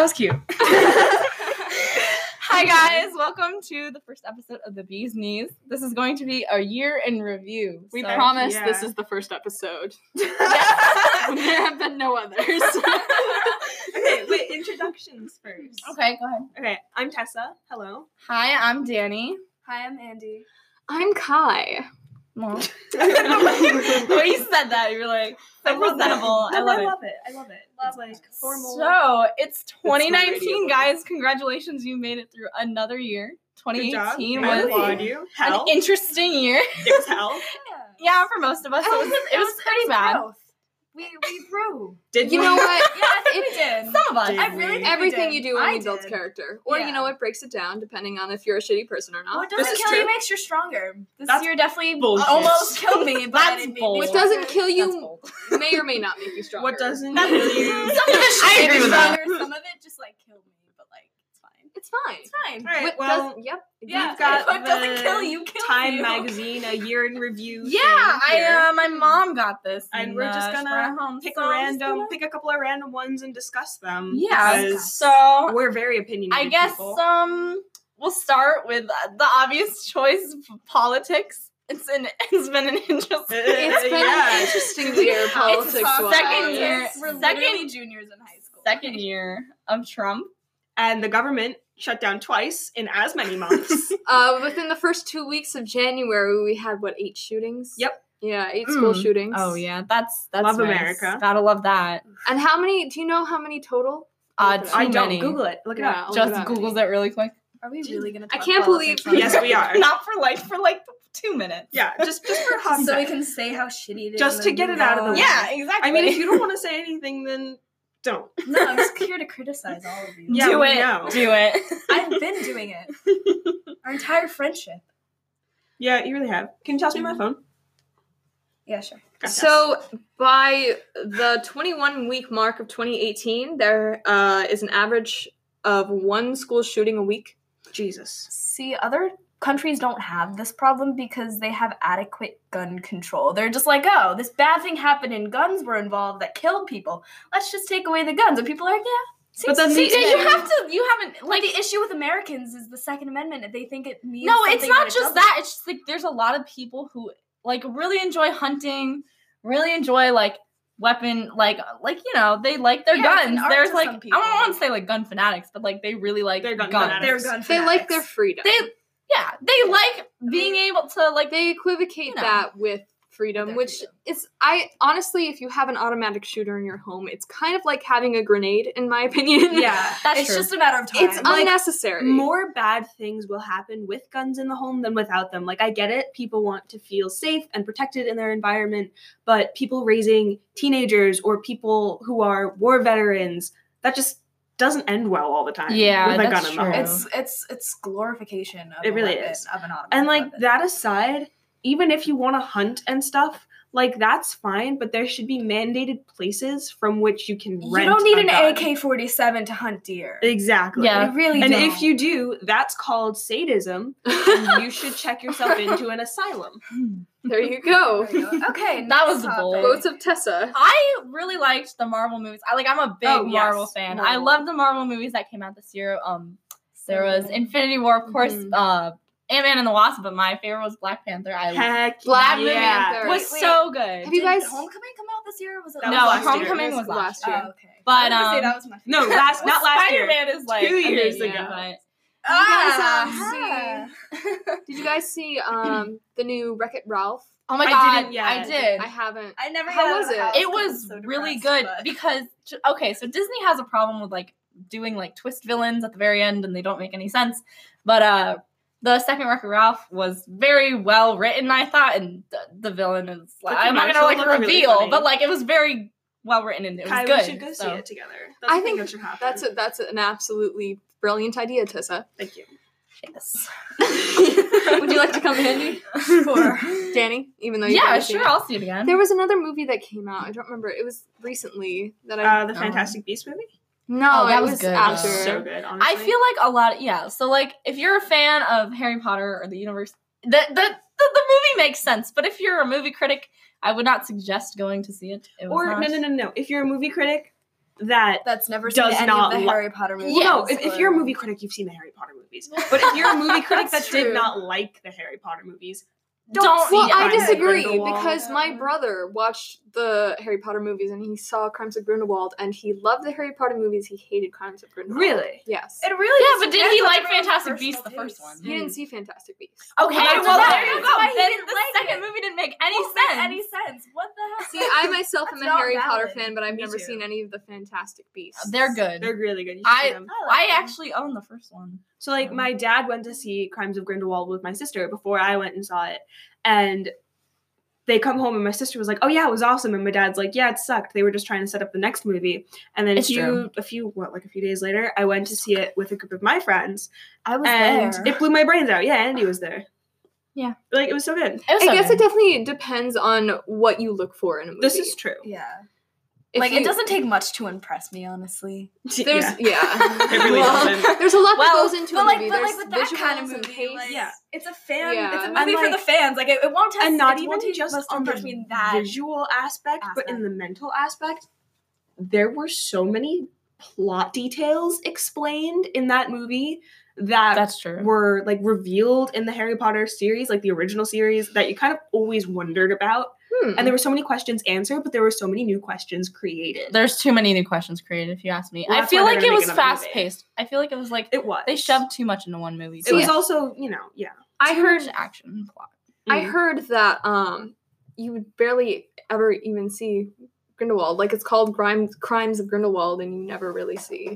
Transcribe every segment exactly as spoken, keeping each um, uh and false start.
was cute. Hi guys, welcome to the first episode of The Bee's Knees. This is going to be a year in review. We so. promise yeah. this is the first episode. There have been no others. Okay, wait, introductions first. Okay, go ahead. Okay, I'm Tessa. Hello. Hi, I'm Danny. Hi, I'm Andy. I'm Kai. Well, the way you said that, you were like, so presentable. I No, love I it. love it. I love it. It's like formal. So, it's twenty radio nineteen, voice. guys. Congratulations, you made it through another year. twenty eighteen Good job. I was applaud you. Hell. an interesting year. It was hell. Yeah, for most of us, it was, it was pretty bad. Growth. We we grew. Did You we? know what? Yeah, I think we did. Some of us. Did I really we? think Everything we you did. do I only builds did. character. Or, Yeah. you know, it breaks it down depending on if you're a shitty person or not. What This doesn't is kill true. you makes you stronger. This That's year definitely bullshit. almost killed me, but That's it made me bull. What stronger. doesn't kill That's you bold. may or may not make you stronger. What doesn't That's- kill you? I agree with that. Stronger. Some of it just like killed me, but like it's fine. It's fine. It's fine. All right, What well, does, yep. Yeah, we've got what doesn't the kill you kills Time you. Magazine, a year in review. Yeah, thing here. I uh, my mom got this, And we're just uh, gonna brought it home. pick So a I'm just random, gonna- pick a couple of random ones and discuss them. Yeah, because so we're very opinionated. I guess people. um we'll start with uh, the obvious choice of politics. It's an it's been an interesting. It's been Yeah. an interesting year, It's politics wise. second year- We're second- literally juniors in high school. second year of Trump. and the government shut down twice in as many months. Uh, within the first two weeks of January, we had, what, eight shootings? Yep. Yeah, eight school Mm. shootings. Oh yeah, that's that's Love nice. America. Gotta love that. And how many, do you know how many total? Uh, Too I don't many. Google it. Look it Yeah, up. I'll look Just it up. Googles it really quick. Are we really gonna? I Talk can't politics believe- on Yes, this? we are. Not for like for like two minutes. Yeah, just just for hot So we sec. can say how shitty it is. Just and to then get move it out of the on. way. Yeah, exactly. I mean, if you don't want to say anything, then don't. No, I'm just here to criticize all of you. Yeah, do we it, know. do it. I've been doing it. Our entire friendship. Yeah, you really have. Can you toss me my phone? Yeah, sure. Gotcha. So, by the twenty-one week mark of twenty eighteen, there uh, is an average of one school shooting a week. Jesus. See, other countries don't have this problem because they have adequate gun control. They're just like, oh, this bad thing happened and guns were involved that killed people. Let's just take away the guns. And people are like, yeah. But then See, the- you have to. You haven't Like, like. the issue with Americans is the Second Amendment. They think it means No, it's something not it just doesn't. that. It's just like there's a lot of people who like really enjoy hunting, really enjoy like weapon, like like you know they like their Yeah, it's an guns. art There's to like some I people. don't want to say like gun fanatics, but like they really like They're gun guns. fanatics. They're gun They like their fanatics. freedom. They yeah, they like being able to like They equivocate You know. that with freedom, Their which freedom. is, I honestly, if you have an automatic shooter in your home, it's kind of like having a grenade, in my opinion. Yeah, That's it's true. just a matter of time. It's Like, unnecessary. More bad things will happen with guns in the home than without them. Like, I get it. People want to feel safe and protected in their environment, but people raising teenagers or people who are war veterans, that just doesn't end well all the time. Yeah, with a that's gun in the true. home. It's it's it's glorification of It a really weapon, is. of an automatic And like weapon. that aside, even if you want to hunt and stuff, like that's fine, but there should be mandated places from which you can you rent. don't need a an gun. A K forty-seven to hunt deer. Exactly. Yeah. You really And don't. if you do, that's called sadism, and you should check yourself into an asylum. There you go. There you go. Okay, That was next topic. bold. Votes of Tessa. I really liked the Marvel movies. I like I'm a big Oh, yes. Marvel fan. I Marvel. love the Marvel movies that came out this year. Um there was Infinity War, of course, Mhm. uh Ant-Man and the Wasp, but my favorite was Black Panther. I Heck Black yeah. Panther. was Wait, wait. so good. Have you Did guys- Homecoming come out this year? Or was it That no, was last year. Homecoming It was last Oh, year. okay. But, I was gonna say um, that was my No, favorite. last not last year. Spider-Man is like Two years amazing, ago. but Ah, Did you guys see um the new Wreck-It Ralph? oh my I god, didn't yet. I did. I haven't. I never. How got out was of the it? house It 'cause was I'm so really depressed, good but- because ju- okay, so Disney has a problem with like doing like twist villains at the very end and they don't make any sense. But uh the second Wreck-It Ralph was very well written, I thought, and the, the villain is like The I'm not gonna commercial like looked really reveal, funny. but like it was very well written and it was Kai, good. we should go so. see it together. That's I the thing think that should happen. That's a, that's an absolutely brilliant idea, Tessa. Thank you. Yes. Would you like to come, Andy? Sure. Danny, even though you Yeah, haven't seen sure, it. I'll see it again. There was another movie that came out. I don't remember. It was recently that I. Uh, the Um, Fantastic Beasts movie? no, Oh, that it was was good. after. So good, honestly. I feel like a lot of, yeah, so like if you're a fan of Harry Potter or the universe, the, the, the, the movie makes sense, but if you're a movie critic, I would not suggest going to see it. It was Or, not- no, no, no, no. If you're a movie critic, that That's never seen Does any not of the li- Harry Potter movies. Well, no, Yes, if, if but- you're a movie critic, you've seen the Harry Potter movies. But if you're a movie critic that That's did true. not like the Harry Potter movies, Don't don't see Well, Yeah, I Crimes of disagree Grindelwald. because my brother watched the Harry Potter movies and he saw Crimes of Grindelwald and he loved the Harry Potter movies. He hated Crimes of Grindelwald. Really? Yes. It really Yeah, but did depends he on like everyone's Fantastic personal Beasts, the first taste. one? He didn't see Fantastic Beasts. Okay, Well, well, that's there you why- go. that's why he Then didn't the like second it. movie didn't make any Won't make sense. Any sense? What the heck? See, I myself am That's a not Harry Potter valid. fan, but I've Me never too. seen any of the Fantastic Beasts. They're good. they're really good. You should see I them. I actually own the first one. So, like, Um, my dad went to see Crimes of Grindelwald with my sister before I went and saw it. And they come home and my sister was like, oh, yeah, it was awesome. And my dad's like, yeah, it sucked. They were just trying to set up the next movie. And then It's a few, true. a few, what, like a few days later, I went to see it with a group of my friends. I was And there. it blew my brains out. Yeah, Andy was there. Yeah. Like, it was so good. It was I so guess good. it definitely depends on what you look for in a movie. This is true. yeah. If like you- it doesn't take much to impress me, honestly. There's Yeah. yeah. It really Well, doesn't. There's a lot Well, that goes into But a like, movie. but There's like with that kind of visuals and movie, taste. like, Yeah. it's a fan. Yeah. It's a And, movie for like- the fans. Like it, it won't test. And not it even won't take just much to on impress the me in that. visual aspect, but in aspect. the mental aspect, there were so many plot details explained in that movie that That's true. were like revealed in the Harry Potter series, like the original series, that you kind of always wondered about. Hmm. And there were so many questions answered, but there were so many new questions created. There's too many new questions created, if you ask me. Well, I that's feel why they're like gonna it make was another movie. fast paced. I feel like it was like It was. they shoved too much into one movie. It too. was Yeah. also, you know, yeah. I Too heard much action and plot. I Mm. heard that um you would barely ever even see Grindelwald. Like it's called Crimes Crimes of Grindelwald and you never really see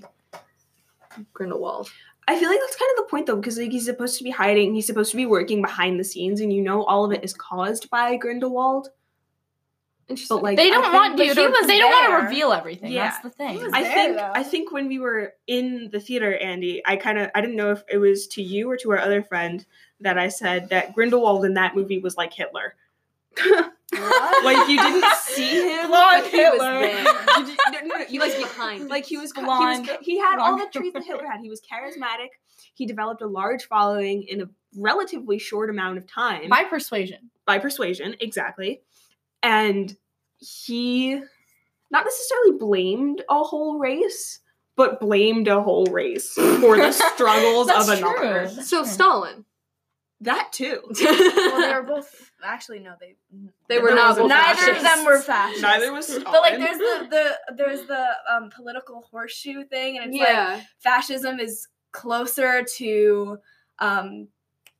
Grindelwald. I feel like that's kind of the point though, because like he's supposed to be hiding, he's supposed to be working behind the scenes, and you know all of it is caused by Grindelwald. Interesting. But like They I don't think- want you but to. he was They don't want there. to reveal everything. Yeah. That's the thing. He was I there, think though. I think when we were in the theater, Andy, I kind of I didn't know if it was to you or to our other friend that I said that Grindelwald in that movie was like Hitler. Like you didn't see him, Blonde but he was Hitler. there. You did, no, no, no, He you was like behind. like he was Blonde. he was he had all the Blonde. traits that Hitler had. He was charismatic. He developed a large following in a relatively short amount of time By persuasion. by persuasion, exactly. And he not necessarily blamed a whole race, but blamed a whole race for the struggles That's of true. another. That's so true. Stalin. That too. Well, they were both actually no, they They were There not was a both neither fascists. of them were fascists. Neither was Stalin. But like, there's the the there's the um, political horseshoe thing, and it's like Yeah. fascism is closer to um,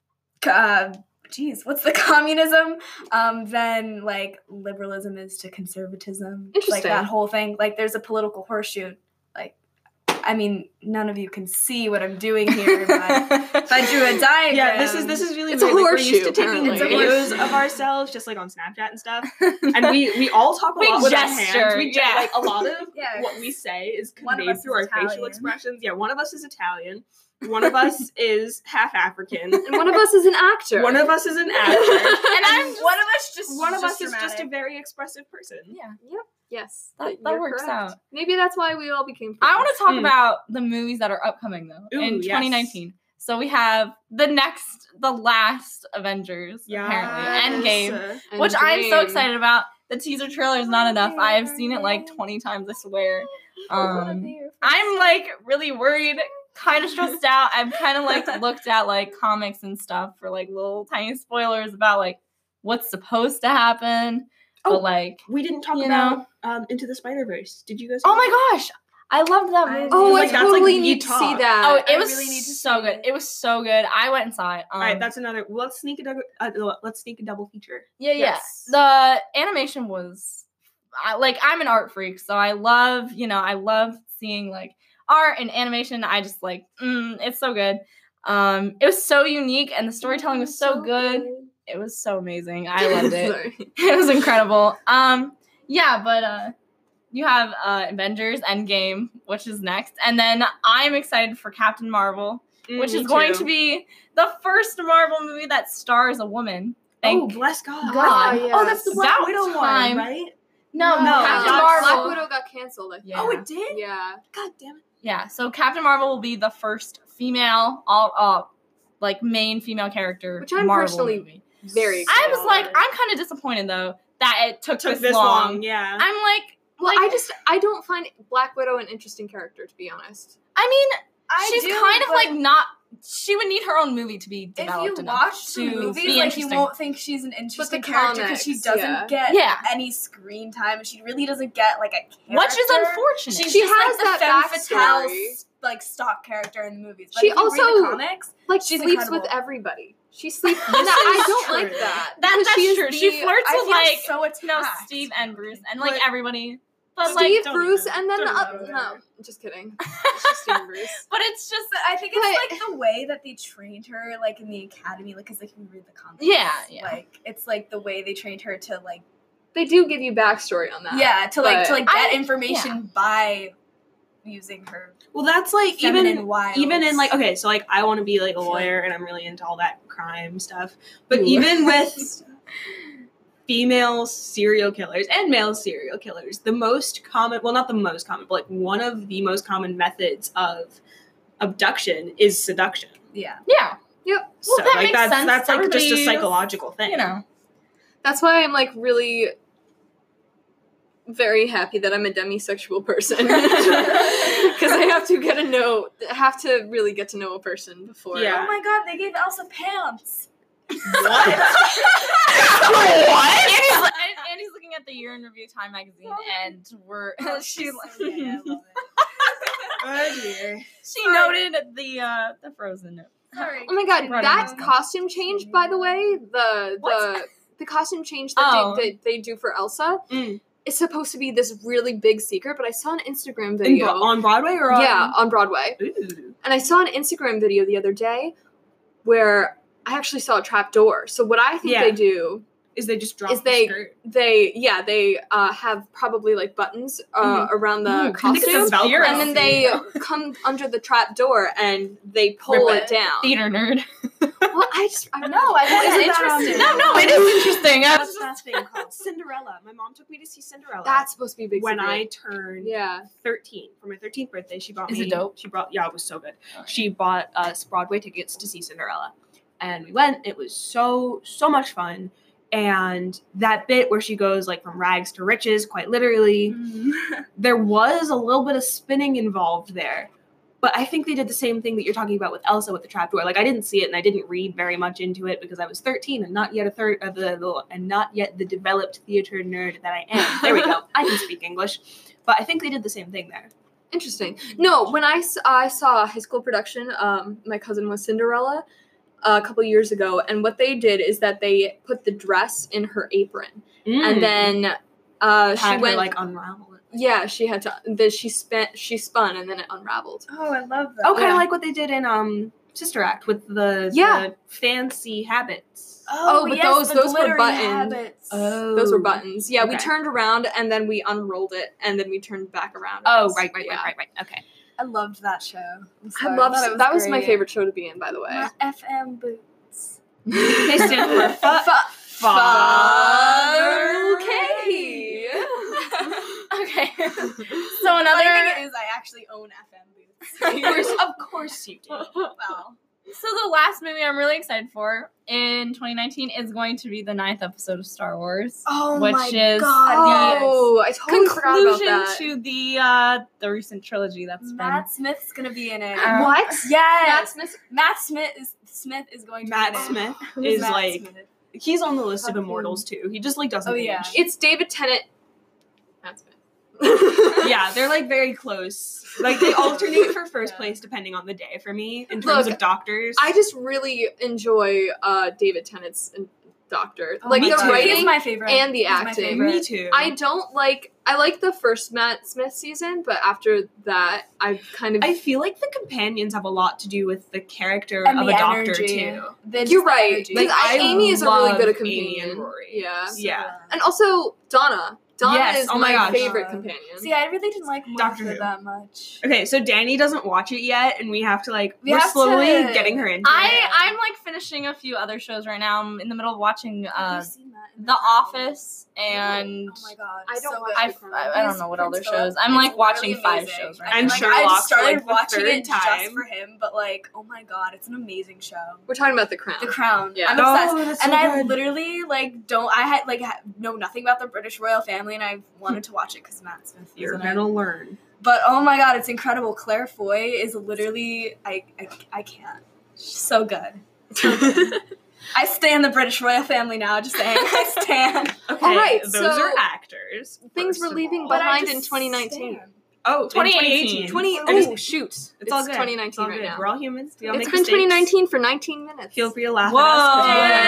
c- uh, geez, what's the communism? Um, than like liberalism is to conservatism. Like Interesting. that whole thing. Like, there's a political horseshoe. Like, I mean, none of you can see what I'm doing here. But if I drew a diagram. yeah, this is this is really It's a weird. Like, we're used to horseshoe, taking apparently. videos of ourselves, just like on Snapchat and stuff, and we we all talk a We lot with our gesture, hands. We ge- yeah. like a lot of Yeah. what we say is One of conveyed us through our is facial Italian. expressions. Yeah, one of us is Italian. One of us is half African. And one of us is an actor. One of us is an actor. And I'm just- one of us just One of just us is just a dramatic. very expressive person. Yeah. Yes. That- that you're works correct. out. Maybe that's why we all became friends. I want to talk Mm. about the movies that are upcoming though Ooh, in yes. twenty nineteen. So we have the next, the last Avengers apparently, Endgame, And which I'm so Game. excited about. The teaser trailer is not enough. I have seen it like twenty times. I swear. Um, I'm like really worried, kind of stressed out. I've kind of like looked at like comics and stuff for like little tiny spoilers about like what's supposed to happen. Oh, But like, We didn't talk You about um, Into the Spider-Verse. Did you guys? oh my gosh, I loved that I- movie. Oh, Like, I that's, like, totally the need to talk. see that. Oh, it I was really need to so see good. it. It was so good. I went and saw it. Um, All right, that's another. Let's sneak a double. Uh, let's sneak a double feature. yeah, yeah. Yes. The animation was, I, like, I'm an art freak, so I love, you know, I love seeing like art and animation. I just like, mm, it's so good. Um, it was so unique, and the storytelling was so good. It was so amazing. I loved it. Sorry. It was incredible. Um, yeah, but uh, you have uh, Avengers Endgame, which is next, and then I'm excited for Captain Marvel, Mm, which me is going too. to be the first Marvel movie that stars a woman. Oh, Thank bless God. God. Oh, Oh, that's the yes. Black About Widow time. one, right? no, No, Captain Black- Marvel. Black Widow got canceled. I think. Yeah. Oh, it did? Yeah. God damn it. Yeah, so Captain Marvel will be the first female, all uh, like main female character. Which I'm Marvel personally movie. Very I excited. was like, I'm kind of disappointed though that it took, Took this, this long. long, yeah. I'm like, Well, Like- I just I don't find Black Widow an interesting character, to be honest. I mean, I she's do, kind of but like not. She would need her own movie to be if developed you enough watch the to movies, be like you interesting. won't think she's an interesting the character because she comics, doesn't yeah. get Yeah. any screen time. She really doesn't get like a character. Which is unfortunate. She's She just has like the that femme fatale, backstory. s- like stock character in the movies. But She if you read also- the comics. Like She's sleeps incredible. with everybody. She sleeps. This no, I is don't true. like that. That, because that's she is true. the- She flirts I with feel like so you know attacked. Steve and Bruce and like But- everybody. But Steve, like, don't Bruce, even- and then the don't other. even No, bother. I'm just kidding. It's just Steve and Bruce. but it's just But I think it's But- like the way that they trained her, like in the academy, like because like you read the comics. Yeah, yeah. Like it's like the way they trained her to like They do give you backstory on that. yeah to like to but like get I- information by using her Well, that's like feminine even wiles. even in like okay, so like I want to be like a lawyer and I'm really into all that crime stuff. But Ooh. even with female serial killers and male serial killers, the most common, well not the most common, but like one of the most common methods of abduction is seduction. yeah. yeah, Yep. Well, so that like makes that's sense. that's like just a Everybody- psychological thing. you know. That's why I'm like really very happy that I'm a demisexual person because I have to get to know, have to really get to know a person before. Yeah. Oh my god, they gave Elsa pants. What? what? Annie's, like- Annie's looking at the Year in Review Time magazine, and we're Oh, she she's so gay, I love it. Oh dear. she Sorry. noted the uh the Frozen note. Sorry. Oh my god, Right that on. costume change, by the way, the the What's- the costume change that, Oh. they, that they do for Elsa Mm. is supposed to be this really big secret, but I saw an Instagram In video. Bro- on Broadway or on yeah, on Broadway. Ooh. And I saw an Instagram video the other day where I actually saw a trap door. So what I think Yeah. they do, Is they just drop Is the they- skirt? they yeah, they uh, have probably like buttons uh, around the Ooh, I think it's a costume. Velcro. And then they come under the trap door and they pull Rip it it. down. Theater nerd. Well, I just I No, I That wasn't is that on interesting. there. No, no, it is interesting. I was What's just- that thing called? Cinderella. My mom took me to see Cinderella. That's supposed to be a big when secret. I turned yeah. thirteen. For my thirteenth birthday, she bought Is me. it dope? She brought. Yeah, it was so good. Oh, She bought us Broadway tickets to see Cinderella, and we went. It was so so much fun. And that bit where she goes like from rags to riches, quite literally, there was a little bit of spinning involved there. But I think they did the same thing that you're talking about with Elsa with the trapdoor. Like I didn't see it and I didn't read very much into it because I was thirteen and not yet a third of the, the and not yet the developed theater nerd that I am. There we go. I can speak English. But I think they did the same thing there. Interesting. No, when I, s- I saw a high school production, um, my cousin was Cinderella uh, a couple years ago, and what they did is that they put the dress in her apron, and then uh, she had her, went like unravel it. Yeah, she had to. Then she spent. She spun, and then it unraveled. Oh, I love that. Oh, kind of Yeah. like what they did in um Sister Act with the, Yeah. the fancy habits. Oh, but those- the those were glittery buttons. habits. Oh, Those were buttons. Yeah, we Okay. turned around, and then we unrolled it, and then we turned back around. Oh, right, right, Yeah. right, right, right. Okay. I loved that show. I'm I sorry, love thought it that. Was my great. favorite show to be in, by the way. My F M boots. They stand for fu- Fu- Okay. Okay. So Funny another. thing is, I actually own F M boots. Yours, of course you do. Well, so the last movie I'm really excited for in twenty nineteen is going to be the ninth episode of Star Wars. Oh Which my is god! Oh, I totally forgot about Conclusion that. to the uh the recent trilogy that's Matt Smith's gonna be in it. Uh, What? Yes. Matt Smith. Matt Smith is Smith is going to Matt be in it. Smith Who's is Matt like Smith? he's on the list of Fucking- immortals too. He just like doesn't Oh, age. yeah. It's David Tennant. Matt Smith. Yeah, they're like very close. Like they alternate for first Yeah. place depending on the day for me in terms Look, of doctors. I just really enjoy uh, David Tennant's uh, Doctor. Oh like me the too. He's writing my favorite. and the He's my acting. favorite. Me too. I don't like. I like the first Matt Smith season, but after that, I kind of. I feel like the companions have a lot to do with the character And of the a doctor energy. too. The- You're the right. energy. Like, I, I Amy is a really love good Amy companion. and Rory. Yeah. Yeah. And also Donna. Donna Yes, is oh my my, gosh. favorite Uh, companion. See, I really didn't like Doctor Martha Who. that much. Okay, so Danny doesn't watch it yet, and we have to like We we're have slowly to- getting her into I it. I'm like finishing a few other shows right now. I'm in the middle of watching Have uh you seen that in The Office Oh and my god! I don't so watch good. I, The Crown. I, I don't know what other Prince shows. Philip. I'm like It's watching really five amazing. shows right And now. like, Sherlock I just for, started like, the watching third it just time. for him, but like, oh my god, it's an amazing show. We're talking about The Crown. The Crown. Yeah. I'm Oh, obsessed. that's and so I good. literally like don't I had like ha- know nothing about the British royal family. family, and I've wanted to watch it because Matt Smith is You're in gonna it. learn. But oh my god, it's incredible. Claire Foy is literally I I, I can't. She's so good. So good. I stan the British royal family now. Just saying, I stan. Okay, All right, those so are actors. Things first we're of leaving all. But I behind in just twenty nineteen. stan. Oh, twenty twenty eighteen. eighteen. twenty I just- Oh shoot! It's all good. twenty It's nineteen all right good. now. We're all humans. We all It's make been mistakes. twenty nineteen for nineteen minutes. Feel free to laugh Whoa. at us. 'cause we're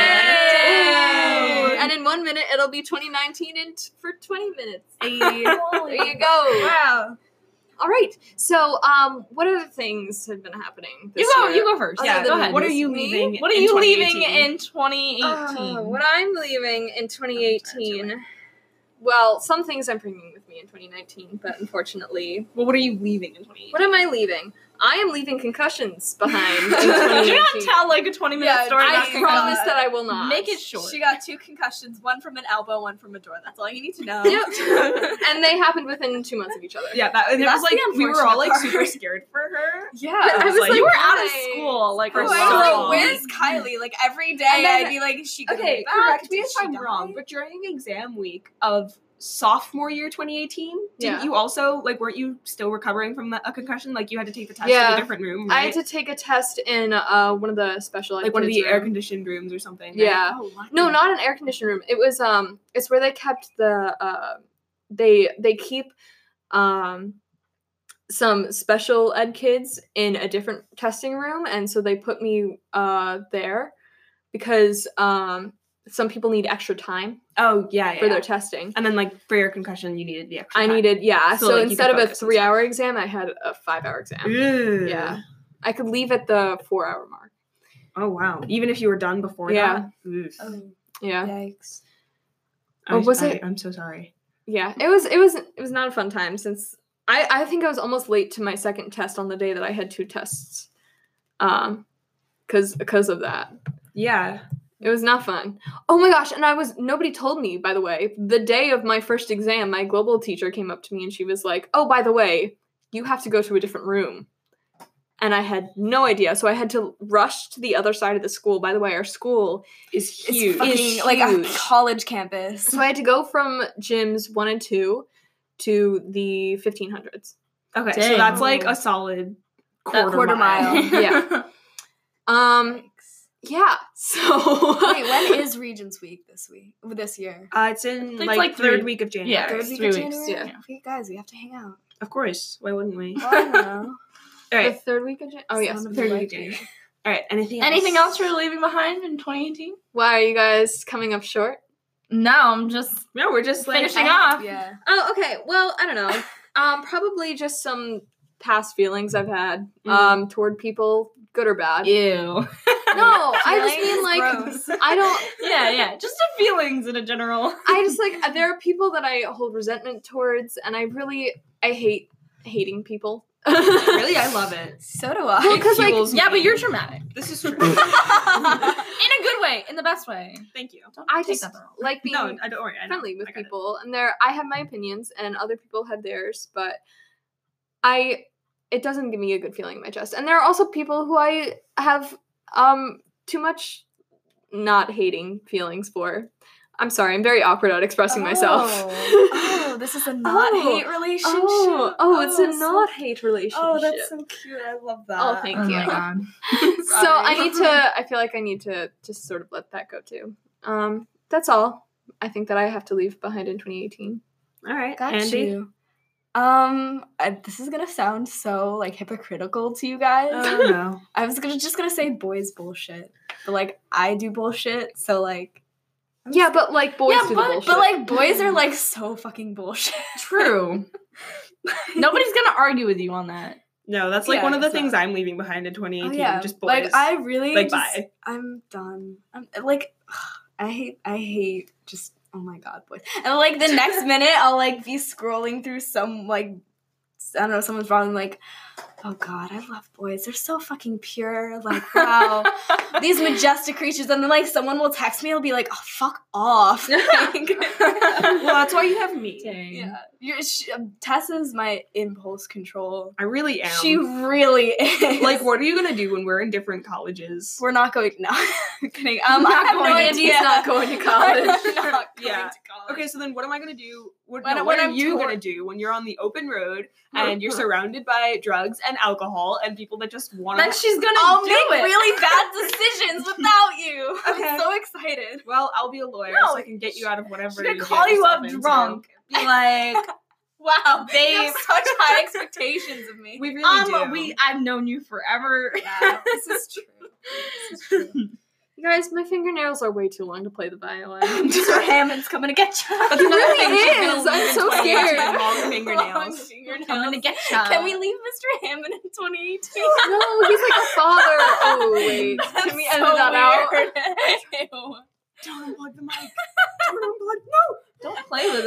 Yay. learning. And in one minute, it'll be twenty nineteen in t- for twenty minutes. Hey. There you go. Wow. All right. So, um, what other things have been happening this You go. year? You go first. Other Yeah, than go ahead. What are you Me? leaving? What are in you leaving 2018? in twenty eighteen? Uh, what I'm leaving in twenty eighteen. Well, some things I'm bringing with me in twenty nineteen, but unfortunately, Well, what are you leaving in twenty eighteen? what am I leaving? I am leaving concussions behind. in Did you not 2018. tell like a twenty minute Yeah, story? I about I concussions? promise that I will not. Make it short. She got two concussions, one from an elbow, one from a door. That's all you need to know. Yep. And they happened within two months of each other. Yeah, that and it That's was like the we were all like unfortunate super part. scared for her. Yeah. I was like, you were why? out of school like For Oh, for I so was long. like, where's Kylie? Like every day And then- I'd be like, is she gonna Okay, be back? correct me Did if she I'm die? wrong, but during exam week of sophomore year twenty eighteen, didn't Yeah. you also like weren't you still recovering from a concussion? Like you had to take the test Yeah. in a different room, I right? had to take a test in uh, one of the special ed like one of kids' the air room. conditioned rooms or something. right? Yeah. Oh, lucky. No, not an air conditioned room. It was um it's where they kept the uh they they keep um some special ed kids in a different testing room, and so they put me uh there because um some people need extra time Oh yeah, yeah. for yeah. their testing. And then like for your concussion, you needed the extra. I time. needed yeah, So, so, like, you instead could of a focus and three hour exam, I had a five hour exam. Ew. Yeah. I could leave at the four hour mark. Oh wow. Even if you were done before Yeah. that. Oof. Oh, Yeah. yikes. I, Oh, was I, it- I'm so sorry. Yeah, it was it was it was not a fun time since I I think I was almost late to my second test on the day that I had two tests. Um cuz because of that. Yeah. It was not fun. Oh my gosh, and I was nobody told me, by the way. The day of my first exam, my global teacher came up to me and she was like, "Oh, by the way, you have to go to a different room." And I had no idea. So I had to rush to the other side of the school. By the way, our school Is It's huge. fucking It's like a huge. college campus. So I had to go from gyms one and two to the fifteen hundreds. Okay, so Dang. that's like a solid That quarter, quarter mile. mile. Yeah. Um yeah. So Wait, when is Regents Week this week? This year? Uh, it's in It's like, like third three- week of January. yeah. Third it's week three of weeks, January? yeah. Okay, guys, we have to hang out. Of course. Why wouldn't we? Well, I don't know. All the right. third week of Jan- Oh yes. Sound of Third the week of light. January. All right. Anything else? Anything else you're leaving behind in twenty eighteen? Why are you guys coming up short? No, I'm just No, we're just like Finishing I- off. Yeah. Oh, okay. Well, I don't know. Um, probably just some past feelings I've had Mm. um toward people, good or bad. ew. No, I just Feelings? mean like Gross. I don't. yeah, yeah. Just the feelings in a general. I just like there are people that I hold resentment towards, and I really I hate hating people. really, I love it. So do I. Well, 'cause, like, Fuels Yeah, me. but you're dramatic. This is true. In a good way, in the best way. Thank you. Don't I take just that the wrong way. like being No, I don't worry. I know. friendly with I got it. people, and there I have my opinions, and other people have theirs, but I it doesn't give me a good feeling in my chest. And there are also people who I have um too much not hating feelings for. I'm sorry, I'm very awkward at expressing myself. Oh, this is a not Oh. hate relationship. Oh, oh, it's a so- not hate relationship. Oh, that's so cute. I love that. Oh, thank Oh you. my god. So I Sorry. need to I feel like I need to just sort of let that go too. Um that's all I think that I have to leave behind in twenty eighteen. All right. Got Andy. you. Um, I, this is gonna sound so like hypocritical to you guys. Oh no. I was gonna just gonna say boys bullshit, but like I do bullshit, so like I'm Yeah, just- but like boys Yeah, do the but- bullshit. but like boys are like so fucking bullshit. True. Nobody's gonna argue with you on that. No, that's like Yeah, one of the it's things not. I'm leaving behind in twenty Oh eighteen. yeah, Just boys. like I really Like, just, bye. I'm done. I'm like I hate I hate just oh my god boys. And like the next minute I'll like be scrolling through some like I don't know someone's wrong like oh god I love boys they're so fucking pure like wow these majestic creatures and then like someone will text me I'll be like oh fuck off like, well, that's why you have me. Dang. yeah You're, she, um, Tessa's my impulse control. I really am. She really is. like, what are you gonna do when we're in different colleges? We're not going no. Kidding. Um, I have no going to- idea. Andy's not going to college. I'm not going Yeah. to college. Okay, so then what am I gonna do? What, When- no, when what are I'm you tor- gonna do when you're on the open road and you're surrounded by drugs and alcohol and people that just want Then to? she's gonna I'll do make it. really bad decisions without you. Okay. I'm so excited. Well, I'll be a lawyer No, so I can get you out of whatever. She's gonna you call get you up yourself into. drunk. Be like, wow, You babe. have such high expectations of me. We really Um, do. we I've known you forever. Yeah, this is true. This is true. You guys, my fingernails are way too long to play the violin. Mister Hammond's coming to get you. That's It another really thing she's gonna is. leave I'm in so twenty eighteen, scared. Long fingernails. Coming to get you. Can we leave Mister Hammond in twenty eighteen? No, he's like a father. Oh, wait. Can we edit that out? out? Don't unplug the mic. Don't unplug. No. Don't play with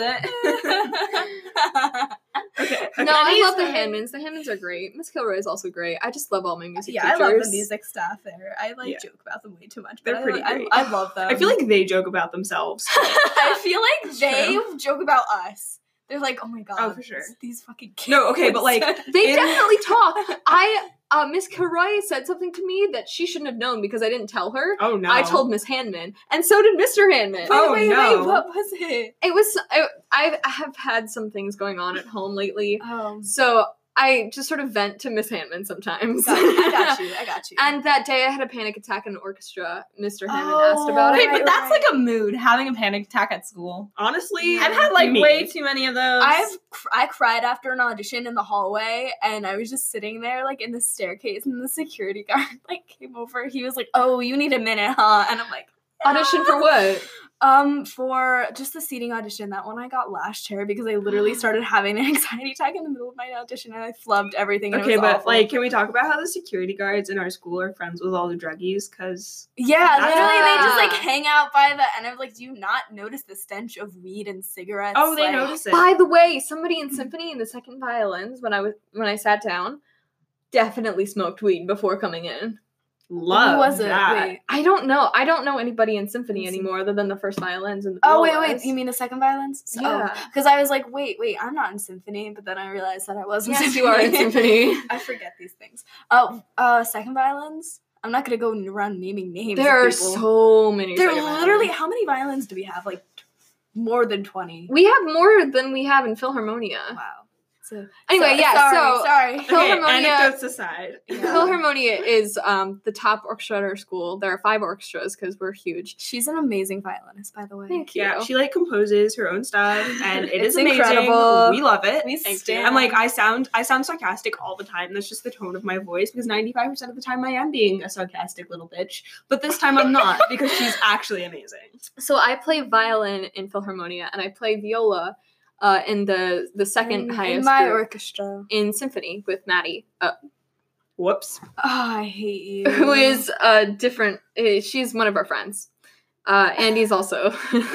it. Okay. No, I love the Anyways, Handmans. The Handmans are great. Miss Kilroy is also great. I just love all my music Yeah, I teachers. love the music staff there. I like Yeah. joke about them way too much. They're but I- pretty I, great. I, love them. I feel like they joke about themselves. I feel like It's they true. joke about us. They're like, oh my god. Oh, for sure. these- These fucking kids. No, okay, but, like, They In- definitely talk. I uh, Miss Kilroy said something to me that she shouldn't have known because I didn't tell her. Oh no. I told Miss Handman, and so did Mister Handman. Wait, Oh, wait, no. wait. What was it? It was. I, I I have had some things going on at home lately, Um, so I just sort of vent to Miss Handman sometimes. got you, I got you. I got you. And that day I had a panic attack in an orchestra. Mister Hammond Oh, asked about Wait, it. but Right, that's right. like a mood, having a panic attack at school. Honestly, I've had like me. way too many of those. I've cr- I cried after an audition in the hallway, and I was just sitting there like in the staircase, and the security guard like came over. He was like, "Oh, you need a minute, huh?" And I'm like, Audition for what? Um, for just the seating audition, that one I got last chair because I literally started having an anxiety attack in the middle of my audition and I flubbed everything. And Okay, it was but awful. like, can we talk about how the security guards in our school are friends with all the druggies? Because yeah, That's- literally they just like Yeah. hang out by the end of like, do you not notice the stench of weed and cigarettes? oh, they Like, notice it. By the way, somebody in symphony in the second violins when I was when I sat down definitely smoked weed before coming in. Love Who was it? that. Wait. I don't know. I don't know anybody in symphony In anymore other than the first violins and the Oh wait, violas. wait. You mean the second violins? So, Yeah. Because I was like, wait, wait. I'm not in symphony, but then I realized that I was in Yes, symphony. you are in symphony. I forget these things. Oh, uh, second violins. I'm not gonna go around naming names. There of are people. so many. There second literally. violins. How many violins do we have? Like t- more than twenty. We have more than we have in Philharmonia. Wow. So Anyway, so- yeah. Sorry, so sorry. Okay, Philharmonia- anecdotes aside. Philharmonia is um, the top orchestra at our school. There are five orchestras because we're huge. She's an amazing violinist, by the way. Thank you. Yeah, she like composes her own stuff, and it It's is amazing. incredible. We love it. We Thank stand. you. I'm like, I sound, I sound sarcastic all the time. That's just the tone of my voice because ninety-five percent of the time I am being a sarcastic little bitch. But this time I'm not because she's actually amazing. So I play violin in Philharmonia, and I play viola uh, in the the second in, highest in my group orchestra. in symphony with Maddie, uh, Whoops. Oh, I hate you. who is a different. Uh, she's one of our friends. Uh, Andy's also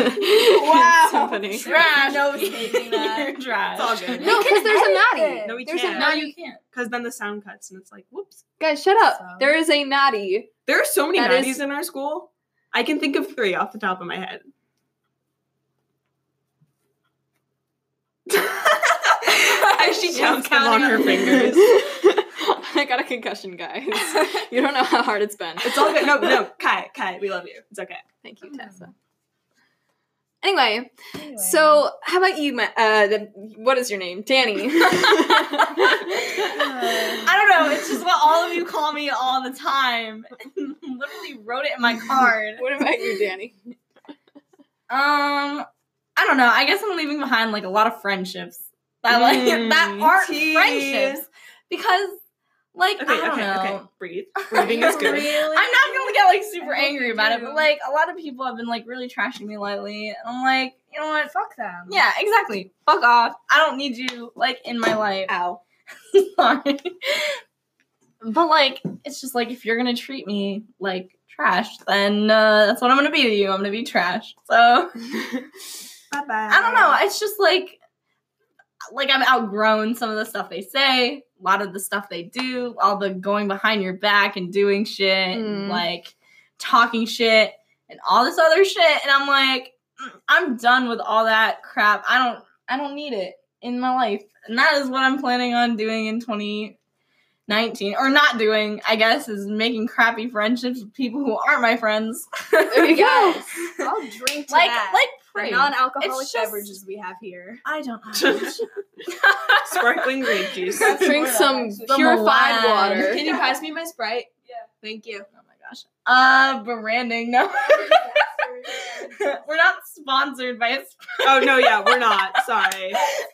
Wow. in symphony. Trash. No taking that. You're trash. It's all good. No, because there's a edit Maddie. it. No, we There's can't. a No, Maddie. you can't. Because then the sound cuts and it's like, whoops. Guys, shut up. So- There is a Maddie. There are so many That Maddies is- in our school. I can think of three off the top of my head. As she She's counts them on counting her on fingers. I got a concussion, guys. You don't know how hard it's been. It's all good. No, no, Kai, Kai, we love you. It's okay. Thank you, Tessa. Anyway, so how about you, Ma- uh, the, what is your name? Danny. I don't know. It's just what all of you call me all the time. Literally wrote it in my card. What about you, Danny? Um, I don't know. I guess I'm leaving behind like a lot of friendships that like Mm, that aren't tea. friendships because like Okay, I don't okay, know. okay. Breathe. Breathing is good. I'm not gonna get like super I hope angry you about it, do. but like a lot of people have been like really trashing me lately, and I'm like, you know what? Fuck them. Yeah, exactly. Fuck off. I don't need you like in my life. Ow. Sorry. But like, it's just like if you're gonna treat me like trash, then uh, that's what I'm gonna be to you. I'm gonna be trash. So Bye bye. I don't know. It's just like, like I've outgrown some of the stuff they say, a lot of the stuff they do, all the going behind your back and doing shit, and Mm. like talking shit and all this other shit. And I'm like, mm, I'm done with all that crap. I don't, I don't need it in my life. And that is what I'm planning on doing in twenty nineteen, or not doing, I guess, is making crappy friendships with people who aren't my friends. Yes. I'll drink to like, that. like, the pretty. non-alcoholic It's just- beverages we have here. I don't know. Sparkling grape juice. Drink some The purified Milan. water. Can you pass me my Sprite? Yeah. Thank you. Oh my gosh. Uh, branding, no. We're not sponsored by a Oh no, yeah, we're not. Sorry.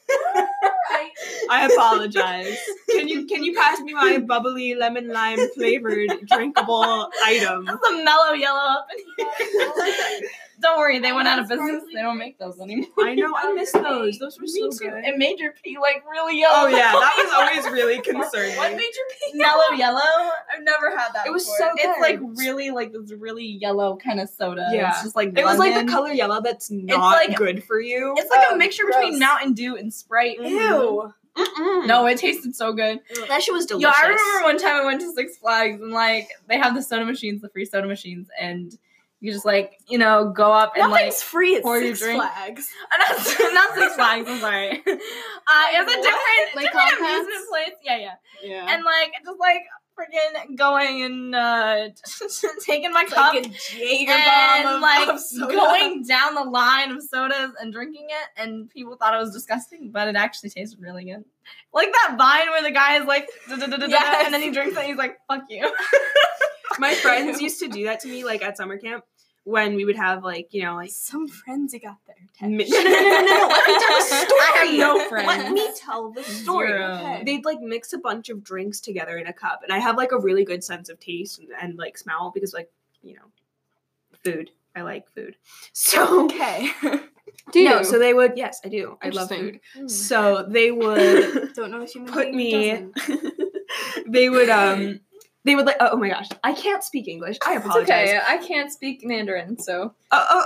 I apologize. Can you can you pass me my bubbly lemon lime flavored drinkable item? That's a mellow yellow up in here. Don't worry, they went out of business. They don't make those anymore. I know, I miss those. Those were Me so too. good. It made your pee like really yellow. Oh yeah, that was always really What concerning. made your pee? mellow yellow. I've never had that. It was before. so It's good. like really like this really yellow kind of soda. Yeah. It's just like It was like the lemon. color yellow that's not like- good for you. It's like Oh, a mixture gross. between Mountain Dew and Sprite. Ew. Mm-mm. No, it tasted so good. that shit was Yo, delicious. I remember one time I went to Six Flags and like they have the soda machines, the free soda machines, and you just like you know go up and like Nothing's free at pour your Six drink. Flags. Uh, not, not Six Flags. I'm sorry. Uh, it was a different, Like different Compacts? amusement place. Yeah, yeah. Yeah. And like just like freaking going and uh taking my cup Like a Jaeger and bomb of, like of soda. going down the line of sodas and drinking it, and people thought it was disgusting, but it actually tasted really good. Like that Vine where the guy is like, da, da, da, da, da, Yes. and then he drinks it, and he's like, "Fuck you." My friends used to do that to me, like at summer camp, when we would have like you know like. Some friends you got there. Mi- no, no, no, no, no, no. Let me tell the story. I have no friends. Let me tell the story. Zero. Okay. They'd like mix a bunch of drinks together in a cup, and I have like a really good sense of taste and, and like smell because like you know, food. I like food. So Okay. Do you? no, so they would. Yes, I do. I love Interesting. food. So they would Don't know if you put me. They would um. They would like. Oh, my gosh, I can't speak English. I It's apologize. okay. I can't speak Mandarin, so. Oh, oh,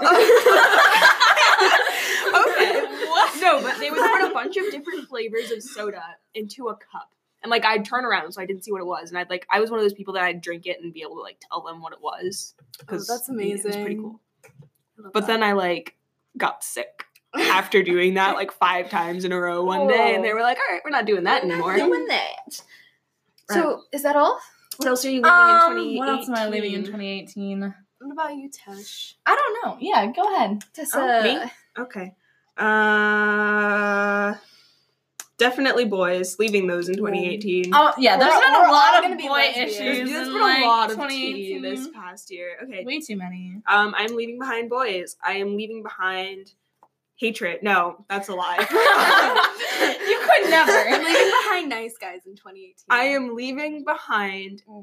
oh. Okay. What? No, but they would put a bunch of different flavors of soda into a cup. And like I'd turn around so I didn't see what it was. And I'd like I was one of those people that I'd drink it and be able to like tell them what it was. Oh, that's It was pretty amazing. cool. But then I like got sick after doing that like five times in a row one day. And they were like, all right, we're not doing that anymore. that. So, is that all? What else are you leaving in Um, twenty eighteen? what else am I leaving in twenty eighteen? What about you, Tesh? I don't know. Yeah, go ahead. Tessa. me? Okay. Uh definitely boys. Leaving those in twenty eighteen. Oh yeah, there's We're- been we're a all lot gonna of be boy lesbians. issues. There's, there's in, been like, a lot of twenty tea eighteen. this past year. Okay. Way too many. Um, I'm leaving behind boys. I am leaving behind hatred. No, that's a lie. You could I'm never. leaving behind nice guys in twenty eighteen. I am leaving behind. Mm.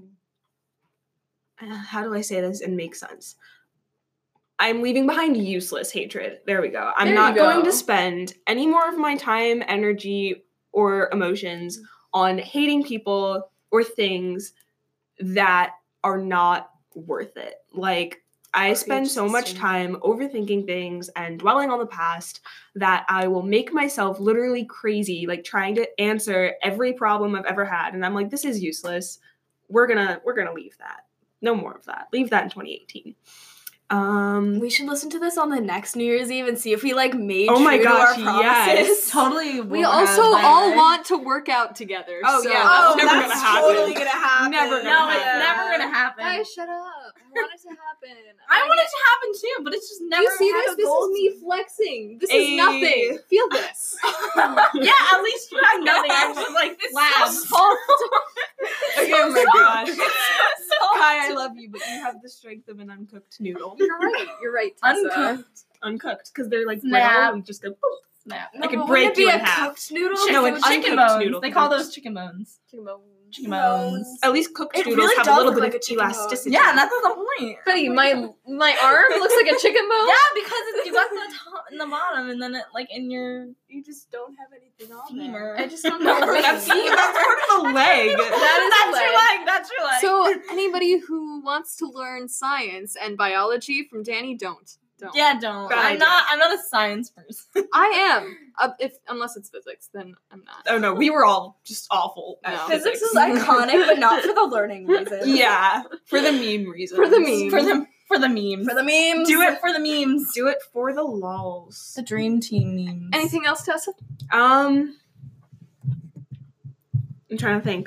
Uh, how do I say this and make sense? I'm leaving behind useless hatred. There we go. I'm There not you go. going to spend any more of my time, energy, or emotions on hating people or things that are not worth it. Like, I spend so much Interesting. time overthinking things and dwelling on the past that I will make myself literally crazy, like trying to answer every problem I've ever had. And I'm like, this is useless. We're gonna we're gonna leave that. No more of that. Leave that in twenty eighteen. Um We should listen to this on the next New Year's Eve and see if we like made Oh my true gosh, to our promises. yes. Totally. We will also have all that. want to work out together. Oh, so- yeah, Oh, That's never that's gonna happen. totally gonna happen. Never gonna No, it's happen. never gonna happen. Guys, shut up. I want it to happen. I want it to happen too, but it's just Do never. you see had this? a This goal is me flexing. This Ayy. is nothing. Feel this. Yeah, at least you had nothing. I was just like, this Slab. is so soft. Okay, oh my gosh. It's so soft. Kai, I love you, but you have the strength of an uncooked noodle. You're right. You're right, Tessa. Uncooked. Uncooked, because they're like Snap. brittle and just go poof. Snap. I could but break wouldn't it you be in a half. cooked noodle? Chicken, No, an chicken uncooked bones. noodle. They call those chicken bones. Chicken bones. Chicken bones. At least cooked It noodles really have a does little look bit like of a chicken bone. elasticity. Yeah, that's the point. Betty, my my arm looks like a chicken bone. Yeah, because it's, you got the top and the bottom, and then it like in your You just don't have anything on femur. I just don't No, know. That's, that's part of the leg. That is that's a your leg. leg. That's your leg. So anybody who wants to learn science and biology from Danny, don't. Don't. yeah, don't. Bad I'm idea. not. I'm not a science person. I am. Uh, if unless it's physics, then I'm not. Oh no, we were all just awful at No. Physics is iconic, but not for the learning reason. Yeah, for the meme reasons. For the meme. for the for the memes. For the memes. Do it for the memes. Do it for the lols. The dream team memes. Anything else, Tessa? Um, I'm trying to think.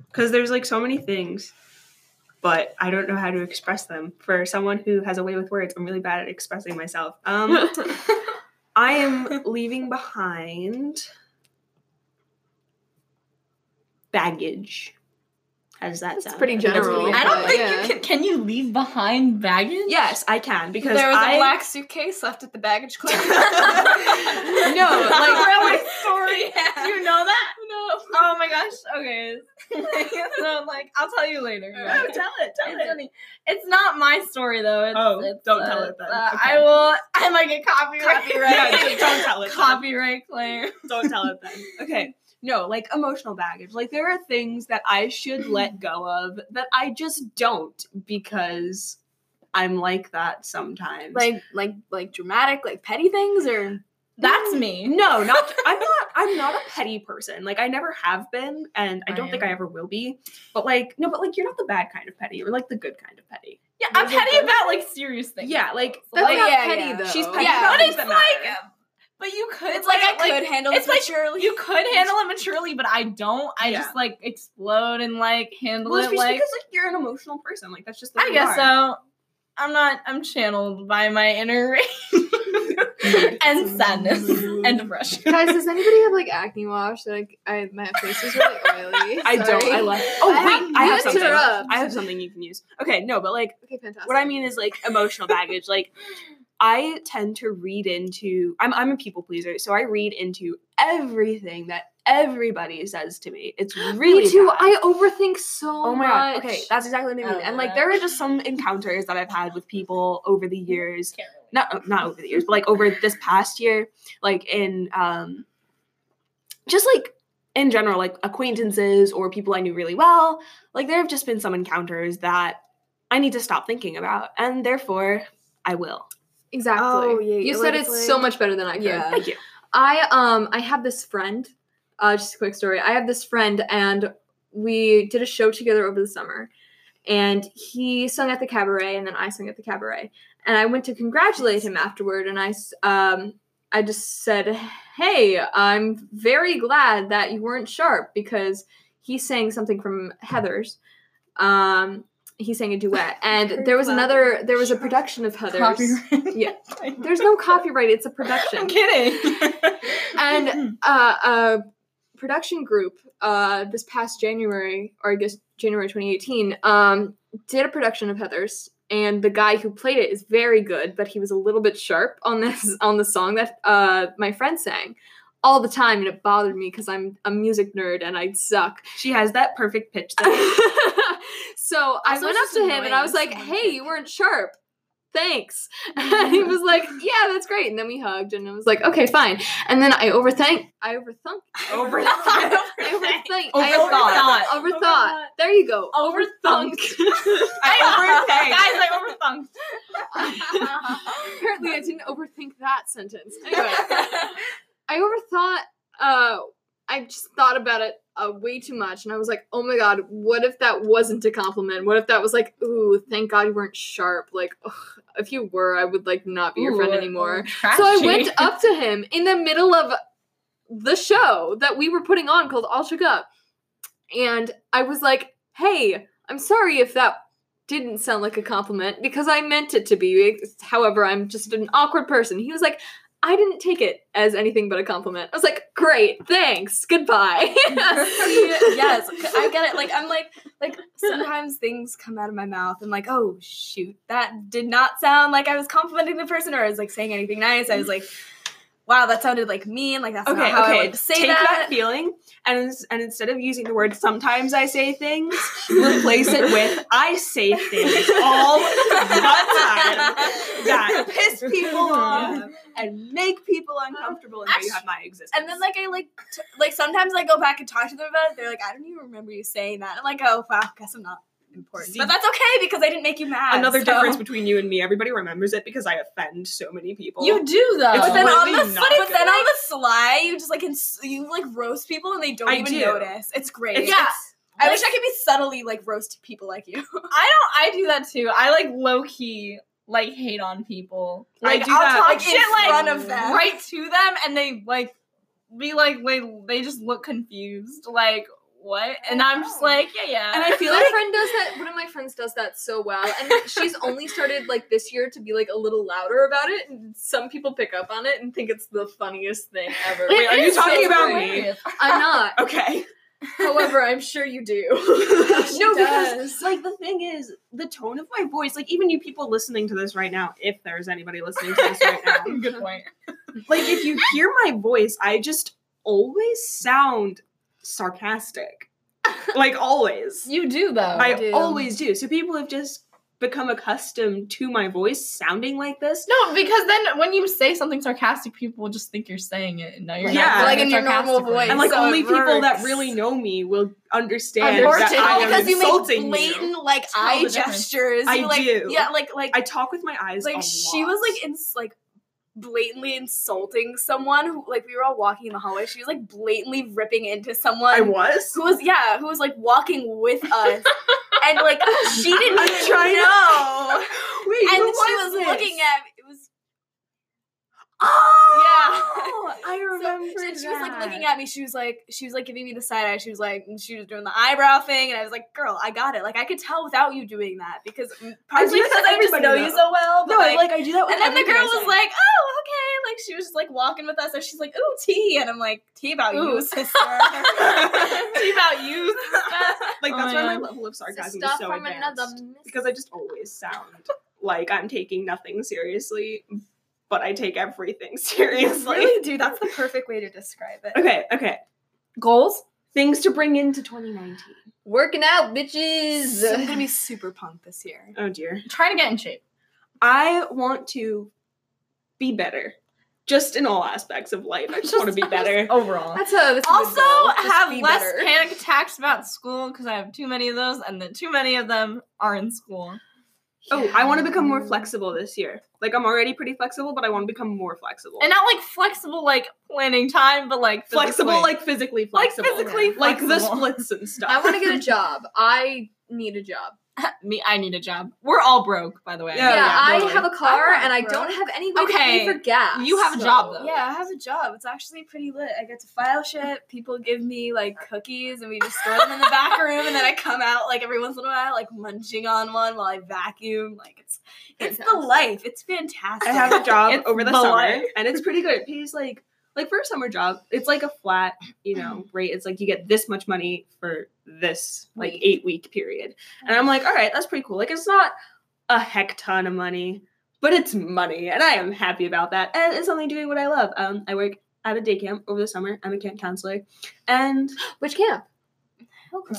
because there's like so many things, but I don't know how to express them. For someone who has a way with words, I'm really bad at expressing myself. Um, I am leaving behind baggage. How does that That's sound? pretty I think that's general. really I don't good. think Yeah. you can. Can you leave behind baggage? Yes, I can because There was a I black suitcase left at the baggage claim. no, Like like really story. Yeah. Do you know that? No. Oh my gosh. Okay. So like, I'll tell you later. oh, tell it, tell It's it. funny. It's not my story though. It's, Oh, it's, don't uh, tell it then. uh, Okay. I will. I might get copyright. Copyright. Yeah, just don't tell it then. Copyright claim. Don't tell it then. Okay. No, like emotional baggage. Like there are things that I should let go of that I just don't because I'm like that sometimes. like like like dramatic, like petty things, or That's me. no, not I'm not I'm not a petty person. Like I never have been and I don't think I ever will be. But like no, but like you're not the bad kind of petty. You're like the good kind of petty. Yeah, I'm Those are petty good. about like serious things. Yeah, like that's Like, not yeah, petty yeah. though. she's petty Yeah, about but things it's that like, matter. but you could. It's like I like, could handle it's this like maturely. you could handle it maturely, but I don't. I Yeah. just like explode and like handle Well, it's it just like. because like you're an emotional person. Like that's just the I way you guess are. so. I'm not. I'm channeled by my inner rage and sadness and depression. Guys, does anybody have like acne wash? Like, I my face is really oily. I don't. Sorry. I love. Oh I wait, have I have to something. interrupt. I have something you can use. Okay, no, but like Okay, fantastic. what I mean is like emotional baggage. Like I tend to read into. I'm I'm a people pleaser, so I read into everything that everybody says to me. It's really Me too. bad. I overthink so Oh my much. god. Okay, that's exactly what I I mean. don't And know like that. there are just some encounters that I've had with people over the years. Can't really. Not not over the years, but like over this past year, like in um just like in general, like acquaintances or people I knew really well, like there have just been some encounters that I need to stop thinking about, and therefore I will. Exactly. Oh, yeah, You like, said it's it so like- much better than I could. Yeah. Thank you. I um I have this friend. Uh, just a quick story. I have this friend, and we did a show together over the summer. And he sung at the cabaret, and then I sung at the cabaret. And I went to congratulate him afterward, and I s- um I just said, "Hey, I'm very glad that you weren't sharp," because he sang something from Heathers. Um, he sang a duet, and there was another. There was a production of Heathers. Copyright. Yeah. There's no copyright. It's a production. I'm kidding. And uh, a production group uh, this past January, or I guess January twenty eighteen, um, did a production of Heathers, and the guy who played it is very good, but he was a little bit sharp on this on the song that uh, my friend sang all the time, and it bothered me because I'm a music nerd and I suck. She has that perfect pitch that So I Also, went it's up to just him and I was annoying like, when "Hey, someone you weren't sharp. Thanks." And he was like, "Yeah, that's great." And then we hugged, and I was like, "Okay, fine." And then I overthink. I overthunk. over I overthink. I Overthought. overthought. Overthought. There you go. Overthunk. I Guys, I overthunk. Apparently, I didn't overthink that sentence. Anyway, I overthought. Uh, I just thought about it uh, way too much, and I was like, "Oh my god, what if that wasn't a compliment? What if that was like, ooh, thank God you weren't sharp? Like, ugh, if you were, I would like not be your friend Ooh, anymore." trashy. So I went up to him in the middle of the show that we were putting on called All Shook Up, and I was like, "Hey, I'm sorry if that didn't sound like a compliment because I meant it to be. However, I'm just an awkward person." He was like, "I didn't take it as anything but a compliment." I was like, "Great, thanks, goodbye." Yes, I get it. Like I'm like like sometimes things come out of my mouth. I'm like, oh shoot, that did not sound like I was complimenting the person or I was like saying anything nice. I was like, wow, that sounded like mean. Like that's Okay, not how I okay. wanted to say Take that. that feeling and and instead of using the word "sometimes I say things," replace it with "I say things all the time that piss people off and make people uncomfortable." And now you have my existence. And then like I like t- like sometimes I go back and talk to them about it. They're like, I don't even remember you saying that. I'm like, oh wow, guess I'm not important. See- But that's okay because I didn't make you mad. another so- difference between you and me, everybody remembers it because I offend so many people. You do though. It's But then really on the not but good. then on the sly, you just like ins- you like roast people and they don't I even do. notice. It's great. It's- yeah. it's- I like- wish I could be subtly like roast people like you. I don't. I do that too. I like low key like hate on people. I Like do I'll that. talk Like, in shit like front of them. right to them, and they like be like they they just look confused. Like what? And I'm just like, yeah, yeah. And I feel My like friend does that. One of my friends does that so well, and she's only started like this year to be like a little louder about it. And some people pick up on it and think it's the funniest thing ever. It Wait, are you is talking so about me? hilarious. I'm not. okay. However, I'm sure you do. No, because does. like the thing is, the tone of my voice, like even you people listening to this right now, if there's anybody listening to this right now, Good point. like if you hear my voice, I just always sound sarcastic. Like always. You do though. I do. always do. So people have just become accustomed to my voice sounding like this. No, because then when you say something sarcastic, people will just think you're saying it, and now you're Yeah. not saying Like it in your normal sarcastically. voice. And like So only it people that works. really know me will understand Unfortunately, that I am because you make insulting blatant you. like Tell eye the difference. gestures. I You, like, do. Yeah, like like I talk with my eyes. like a she lot. was like in like blatantly insulting someone who like we were all walking in the hallway. She was like blatantly ripping into someone I was. who was yeah who was like walking with us and like she didn't I'm even trying to- know. Wait, And who she was this? looking at it was Oh, I so, remember and she was like that. looking at me. She was like, she was like giving me the side eye. She was like, and she was doing the eyebrow thing, and I was like, "Girl, I got it." Like I could tell without you doing that because partially do that because to I just everybody, know you though. so well. But No, like, like, I do that with and then the everything girl I was say. like, "Oh, okay." Like she was just like walking with us, and she's like, "Ooh, tea," and I'm like, "Tea about Ooh. you, sister." Tea about you, sister. Like that's Oh, why my yeah. level of sarcasm Stuff is so from advanced. another miss- Because I just always sound like I'm taking nothing seriously, but I take everything seriously. Really, dude, that's the perfect way to describe it. Okay, okay. Goals? Things to bring into twenty nineteen. Working out, bitches. I'm gonna be super punk this year. Oh dear. Trying to get in shape. I want to be better. Just in all aspects of life. I just, want to be better. Overall. That's a that's a good Also, goal. Just have be less better. panic attacks about school because I have too many of those, and then too many of them are in school. Oh, I want to become more flexible this year. Like, I'm already pretty flexible, but I want to become more flexible. And not like flexible, like planning time, but like flexible, physically. like physically Like flexible. physically Like the flexible. splits and stuff. I want to get a job. I need a job. me. I need a job. We're all broke, by the way. Yeah, Yeah, yeah, I totally. have a car I'm not and I broke. don't have any way Okay, to pay for gas. you have a so- job, though. Yeah, I have a job. It's actually pretty lit. I get to file shit. People give me like cookies, and we just store them in the back room, and then I come out like every once in a while, like munching on one while I vacuum. Like it's it's the Fantastic. life. It's fantastic. I have a job It's over the, the summer, life. and it's pretty good. It pays like like for a summer job, it's like a flat, you know, rate. It's like you get this much money for this like Week. eight week period, and I'm like, all right, that's pretty cool. Like it's not a heck ton of money, but it's money, and I am happy about that. And it's only doing what I love. Um, I work at a day camp over the summer. I'm a camp counselor, and Which camp? Uh, not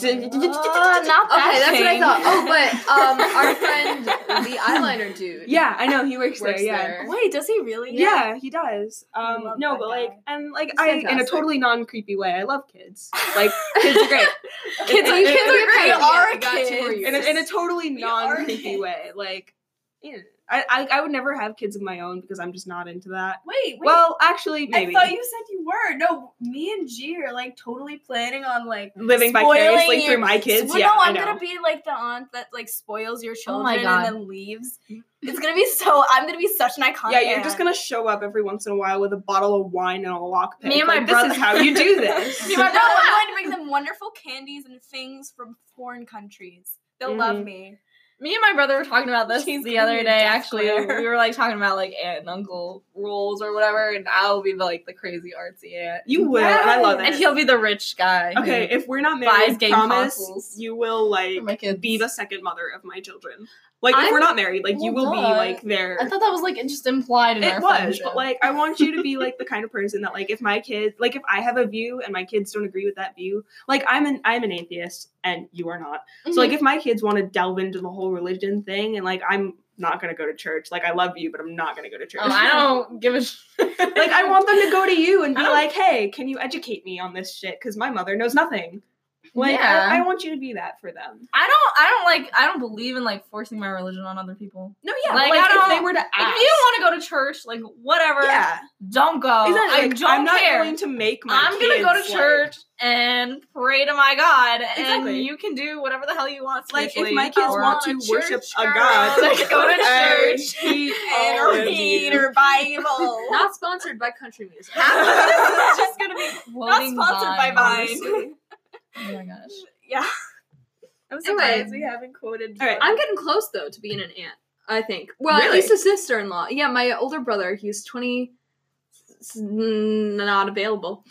that Okay, that's what I thing. thought. Oh, but um, our friend, the eyeliner dude. yeah, I know he works, Works there. Yeah. there. Wait, does he really? Yeah, he does. I Um, love no, that but like, guy. and like, He's I in a fantastic. totally non creepy way. I love kids. Like, kids are great. Kids In- are, in- kids in- are great. You are Yeah, we got two kids. more in years. a, in a totally We are non creepy kids. way. Like, you know, I, I I would never have kids of my own because I'm just not into that. Wait, wait. Well, actually, maybe I thought you said you were. No, me and G are like totally planning on like living spoiling vicariously your- through my kids. Well, yeah, no, I I'm know. gonna be like the aunt that like spoils your Oh my children God. and then leaves. It's gonna be so. I'm gonna be such an iconic. Yeah, you're aunt. just gonna show up every once in a while with a bottle of wine and a lockpick. Me and my like, brother- This is how you do this. Me and No, my brother- I'm going to bring them wonderful candies and things from foreign countries. They'll love Mhm. me. Me and my brother were talking about this She's the gonna other be a day. death Actually, glare. we were like talking about like aunt and uncle rules or whatever, and I'll be the, like the crazy artsy aunt, You will, and I love it. and he'll be the rich guy. who- Okay, if we're not buys married, game promise consoles you will like for my kids. be the second mother of my children. Like if I'm- we're not married, like you Well, will be duh. like their. I thought that was like just implied in It our was, friendship. but like I want you to be like the kind of person that like if my kids like if I have a view and my kids don't agree with that view, like I'm an I'm an atheist and you are not. Mhm. So like if my kids want to delve into the whole religion thing and like I'm not gonna go to church. Like I love you, but I'm not gonna go to church. oh, I don't give a sh- Like I want them to go to you and be I don't- like, hey, can you educate me on this shit? Because my mother knows nothing. Like Yeah. I, I want you to be that for them. I don't. I don't like. I don't believe in like forcing my religion on other people. No, yeah, Like, like, I like if they don't- were to Like, ask, if you don't want to go to church, like whatever, yeah, don't go. exactly. I Like, don't I'm not care. going to make my. I'm gonna go to kids, like- church and pray to my God, Exactly. and you can do whatever the hell you want. Like if spiritually, my kids or- want a to worship church a girl, god, they can go to and church he And all of read you. her Bible. Not sponsored by country music. Half of this is just gonna be Not floating sponsored by Vine. honestly. Oh my gosh. Yeah. I'm Anyway. surprised we haven't quoted. All right, I'm getting close though to being an aunt. I think. Well, at Really? least a sister-in-law. Yeah, my older brother. He's twenty. s- n- Not available.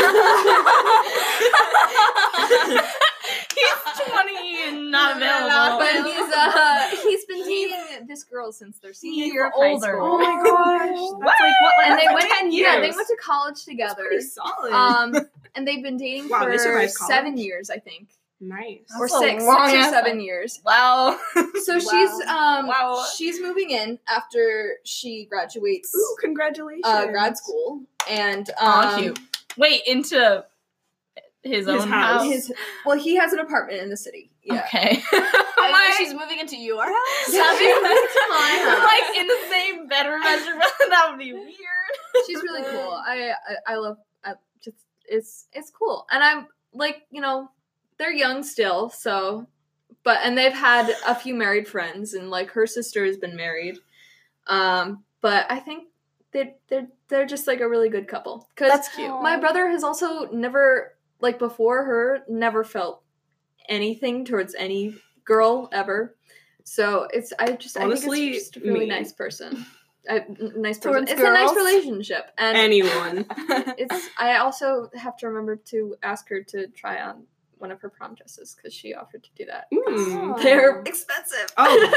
He's twenty and not available. But he's uh he's been dating this girl since their senior He's year of high older. school. Oh my gosh. That's like what? And that's they like went ten years. Yeah, they went to college That's together. pretty solid. Um, and they've been dating Wow, they for survived college? seven years, I think, nice. or That's a six, long six or ass seven time. years. Wow. So she's um Wow. she's moving in after she graduates Ooh, congratulations. uh, grad school, and um, Aw, cute. Wait, into his, His own house. house. his well, he has an apartment in the city. Yeah. Okay. I My- think she's moving into your house. Yeah, she's moving to my house. like in the same bedroom measurement. That would be weird. She's really cool. I I, I love I just it's it's cool, and I'm like you know they're young still, so but and they've had a few married friends, and like her sister has been married, um. But I think they they're they're just like a really good couple. Cause That's cute. my brother has also never like before her never felt anything towards any girl ever. So it's I just Honestly, I think it's just a really me. nice person. A n- nice person. Towards It's a nice girls? relationship, and Anyone. it's. I also have to remember to ask her to try on one of her prom dresses because she offered to do that. Mm. They're expensive.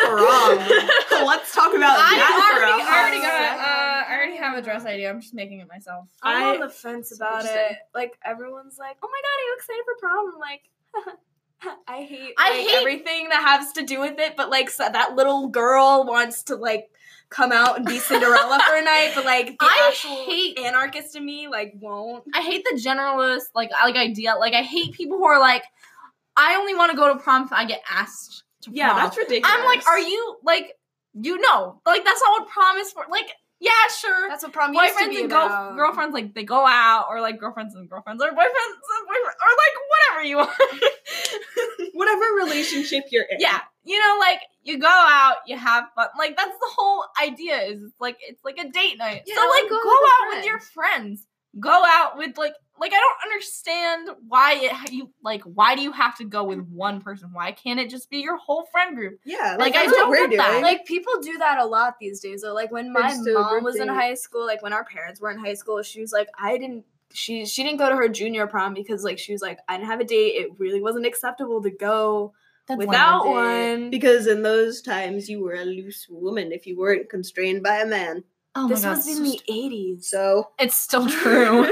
Oh, prom. Let's talk about I that for already, a I already hot got. second. Uh, I already have a dress idea. I'm just making it myself. I'm I- on the fence That's about interesting. it. Like everyone's like, "Oh my god, are you excited for prom?" I'm like, I hate I like, hate- everything that has to do with it. But like so that little girl wants to like come out and be Cinderella for a night, but like the I actual hate- anarchist in me like won't. I hate the generalist like like idea. Like I hate people who are like, I only want to go to prom if I get asked to prom. Yeah, that's ridiculous. I'm like, are you like, you know, like that's not what prom is for. Like, yeah, sure. That's what prom used to Boyfriends be and go- about. girlfriends, like they go out, or like girlfriends and girlfriends, or boyfriends and boyfriends, or like whatever you want. Whatever relationship you're in. Yeah, you know, like you go out, you have fun. Like that's the whole idea. Is it's like it's like a date night. Yeah, so like, like go go, with a out with friend. your friends. Go out with like like I don't understand why it you like why do you have to go with one person? Why can't it just be your whole friend group? Yeah, Like, that's I what don't we're get that. doing. Like people do that a lot these days. Though, like when They my just do a mom group was in date. high school, like when our parents were in high school, she was like, I didn't. She she didn't go to her junior prom because like she was like, I didn't have a date. It really wasn't acceptable to go without one. Because in those times, you were a loose woman if you weren't constrained by a man. Oh my This God, was it's in so the eighties. So, It's still true.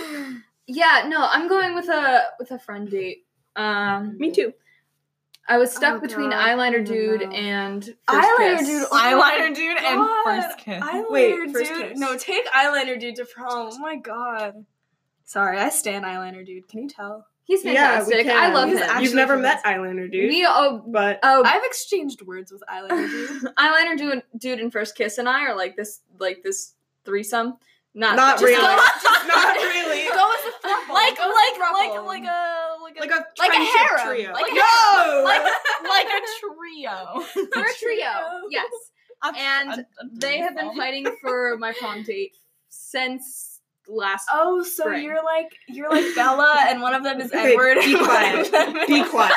Yeah, no, I'm going with a with a friend date. Um, me too. I was stuck Oh, between God, I eyeliner don't dude know. and first Eyeliner kiss. dude, oh my Eyeliner dude and God. first kiss. Eyeliner Wait, first dude. kiss. No, take eyeliner dude to prom. Oh my god. Sorry, I stand eyeliner dude. Can you tell? He's Yeah, we fantastic. can. I love He's him. actually You've never fantastic. met Eyeliner, dude. We oh but oh I've exchanged words with eyeliner dude. eyeliner dude dude and first kiss and I are like this like this threesome. Not Not just really. go- Not really. Go as a throuple. like Go as like a like throuple. like a like a like a Like a friendship harem. trio. Like a no! like like a trio. We're a trio. Yes. And A- a They have been threesome. fighting for my prom date since last Oh, so Spring. you're like you're like Bella, and one of them is Okay, Edward. be and one quiet. of them is- Be quiet.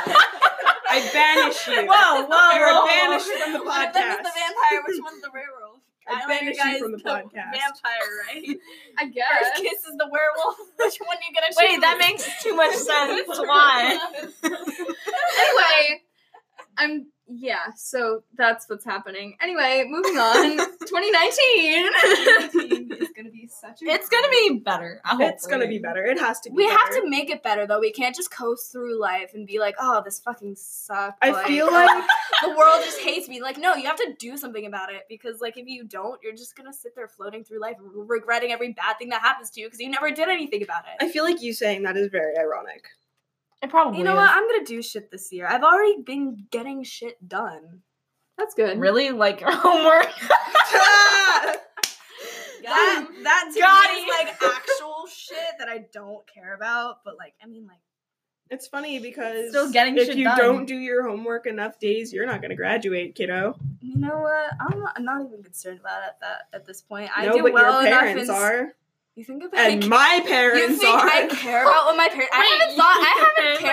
I banish you. Whoa, whoa, You're whoa. banished from the One of them is podcast. the vampire. Which one's the werewolf? I Eyeliner banish guy you is from the podcast. Vampire, right? I guess. First kiss is the werewolf. Which one are you gonna choose? Wait, that makes too much sense. Why? Anyway, I'm yeah, so that's what's happening. Anyway, moving on. twenty nineteen. It's gonna be such a. It's gonna be better. I hope It's gonna be better. It has to be We have better. to make it better though. We can't just coast through life and be like, "Oh, this fucking sucks." I like, feel like the world just hates me. Like, no, you have to do something about it because, like, if you don't, you're just gonna sit there floating through life, regretting every bad thing that happens to you because you never did anything about it. I feel like you saying that is very ironic. It probably You know is. what? I'm gonna do shit this year. I've already been getting shit done. That's good. Really like your homework. That that to Got me it. is like actual shit that I don't care about. But like, I mean, like, It's funny because Still getting if shit you done. don't do your homework enough days, you're not going to graduate, kiddo. you know what? I'm not, I'm not even concerned about it that at this point. I no, do but well your enough parents in, are, You think about and it? my You parents think are. I care about what my parents? I Wait, haven't thought. I haven't okay, cared like about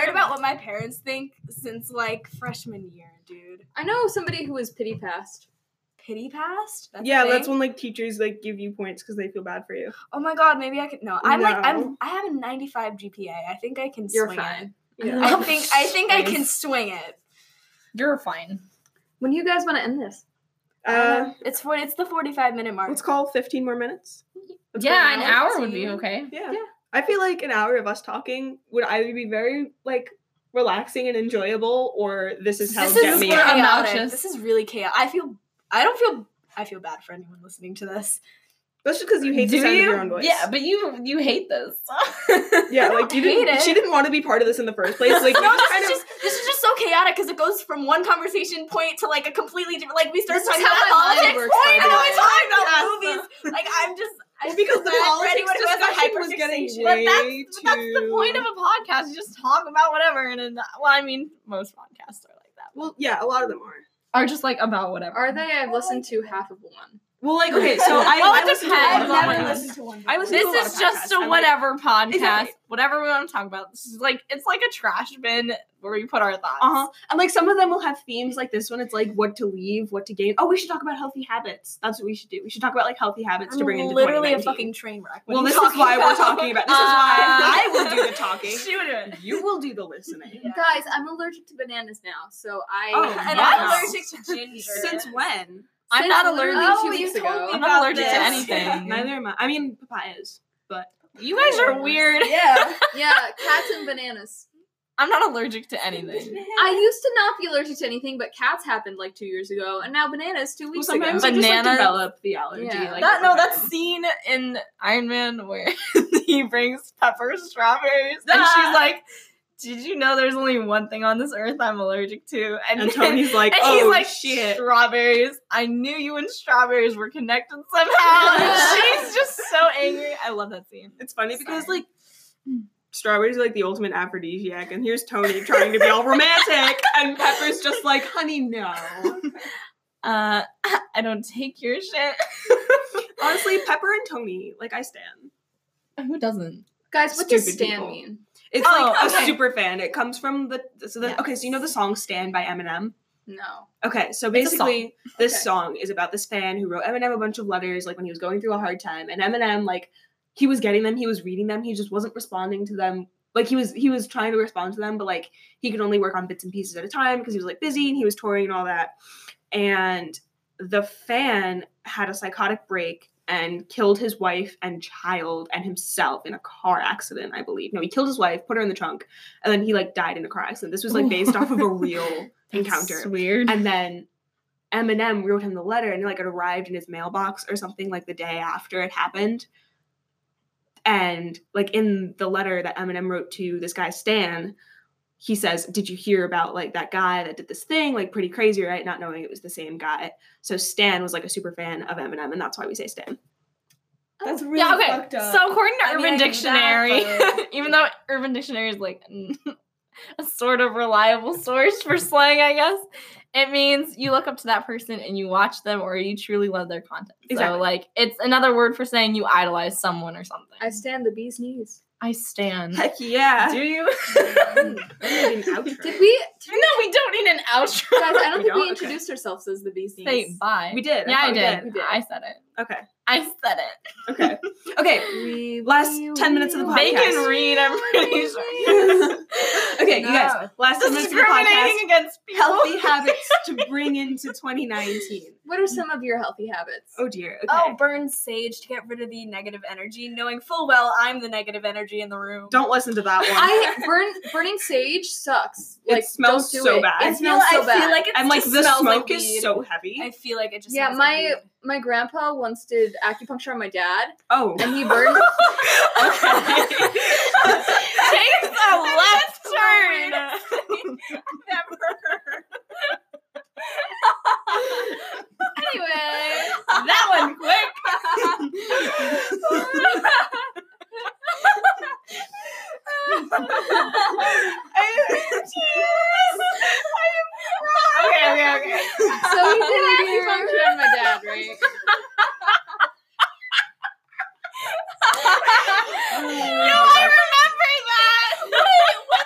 my parents think since like freshman year, dude. I know somebody who was pity passed. Pity passed? That's a yeah, thing? that's when like teachers like give you points because they feel bad for you. Oh my god, maybe I could. No, I'm like No. I'm. I have a ninety-five G P A. I think I can You're swing fine. it. Yeah. I think I think I Please. can swing it. You're fine. When do you guys want to end this? Uh, it's for it's the forty-five minute mark. let's call fifteen more minutes. Let's go Yeah, an an hour. hour would be okay. Yeah. Yeah. I feel like an hour of us talking would either be very like relaxing and enjoyable, or this is how This get is me super out. obnoxious. chaotic. This is really chaotic. I feel. I don't feel. I feel bad for anyone listening to this. That's just because you hate the Do sound you? of your own voice. Yeah, but you you hate this. yeah, I like don't you hate didn't. it. She didn't want to be part of this in the first place. Like, No, we just this kind is of. just this is just so chaotic because it goes from one conversation point to like a completely different. Like we start This is talking how about my mind politics works, point, by and the then we way. talk about Yes. movies. Like I'm just. Well, because the I'm politics ready when it goes to discussion was getting hyperfixation. way But that's, too. but that's the point of a podcast. You just talk about whatever, and then, well, I mean, most podcasts are like that. Well, yeah, a lot of them are. Are just like about whatever. Are they? I've listened to half of one. Well, like okay, so I, Well, I it listen to a lot depends of on what podcasts. you listen to one. I listen This to a lot is of just podcasts. a I'm like- whatever podcast. Exactly. Whatever we want to talk about. This is like it's like a trash bin where we put our thoughts. Uh huh. And like some of them will have themes like this one. It's like what to leave, what to gain. Oh, we should talk about healthy habits. That's what we should do. We should talk about like healthy habits to bring into literally a twenty fucking nineteen. train wreck. What Well, are you this is talking why we're about? talking about. This is why Uh, I will do the talking. She would do it. You will do the listening. Yeah. Guys, I'm allergic to bananas now, so I. Oh, And Wow. I'm allergic to ginger. Since when? I'm Since not literally allergic. two Oh, you weeks told ago. me I'm not about allergic to this. anything. Neither am I. I mean, papayas, but You guys are weird. Yeah. Yeah, cats and bananas. I'm not allergic to anything. I used to not be allergic to anything, but cats happened like two years ago, and now bananas two well, weeks sometimes ago. you just like Bananas. develop the allergy. Yeah. Like, That over no, that time. scene in Iron Man where he brings Pepper strawberries and Ah. she's like, "Did you know there's only one thing on this earth I'm allergic to?" And then- Tony's like, and oh he's like, shit. "Strawberries. I knew you and strawberries were connected somehow." And she's just so angry. I love that scene. It's funny because Sorry. like strawberries are like the ultimate aphrodisiac, and here's Tony trying to be all romantic, and Pepper's just like, honey, no. Uh, I don't take your shit. Honestly, Pepper and Tony, like I stan. Who doesn't? Guys, what does Stupid Stan people. mean? It's Oh, like okay. a super fan. It comes from the so the, Yes. okay. So you know the song "Stan" by Eminem. No. Okay, so It's a song. basically, this Okay. song is about this fan who wrote Eminem a bunch of letters, like when he was going through a hard time, and Eminem, like, he was getting them, he was reading them, he just wasn't responding to them. Like he was, he was trying to respond to them, but like he could only work on bits and pieces at a time because he was like busy and he was touring and all that. And the fan had a psychotic break and killed his wife and child and himself in a car accident, I believe. No, he killed his wife, put her in the trunk, and then he like died in a car accident. This was like based off of a real encounter. That's weird. And then Eminem wrote him the letter, and like it arrived in his mailbox or something like the day after it happened. And like in the letter that Eminem wrote to this guy Stan, he says, "Did you hear about like that guy that did this thing? Like pretty crazy, right?" Not knowing it was the same guy. So Stan was like a super fan of Eminem, and that's why we say Stan. That's really Yeah, okay. fucked up. So according to I mean, Urban I get Dictionary, that, but- even though Urban Dictionary is like a sort of reliable source for slang, I guess, it means you look up to that person and you watch them or you truly love their content. Exactly. So like it's another word for saying you idolize someone or something. I stand the bee's knees. I stand. Heck yeah! Do you? I need an outro. Did we? No, we don't need an outro. Guys, I don't We think we don't? introduced ourselves as the bee's knees. Say bye. We did. I Yeah, I thought we did. did. We did. I said it. Okay. I said it. Okay. Okay. We, Last we, ten minutes of the we- podcast. They can read, I'm pretty sure. Okay, you guys. No. Last ten minutes of the podcast. Discriminating against people. Healthy habits to bring into twenty nineteen. What are some of your healthy habits? Oh dear. Okay. Oh, burn sage to get rid of the negative energy, knowing full well I'm the negative energy in the room. Don't listen to that one. I burn burning sage sucks. It Like smells don't do so it. bad. It I I feel, smells so I bad. feel like it and like just the smells smoke like is weed. so heavy. I feel like it just Yeah, smells my like weed. my grandpa once did acupuncture on my dad, Oh. and he burned. Okay. Takes a left turn. Never heard. Anyway, That one quick. Okay, okay, okay. so he did acupuncture on my dad, right? No, I remember that. Wait,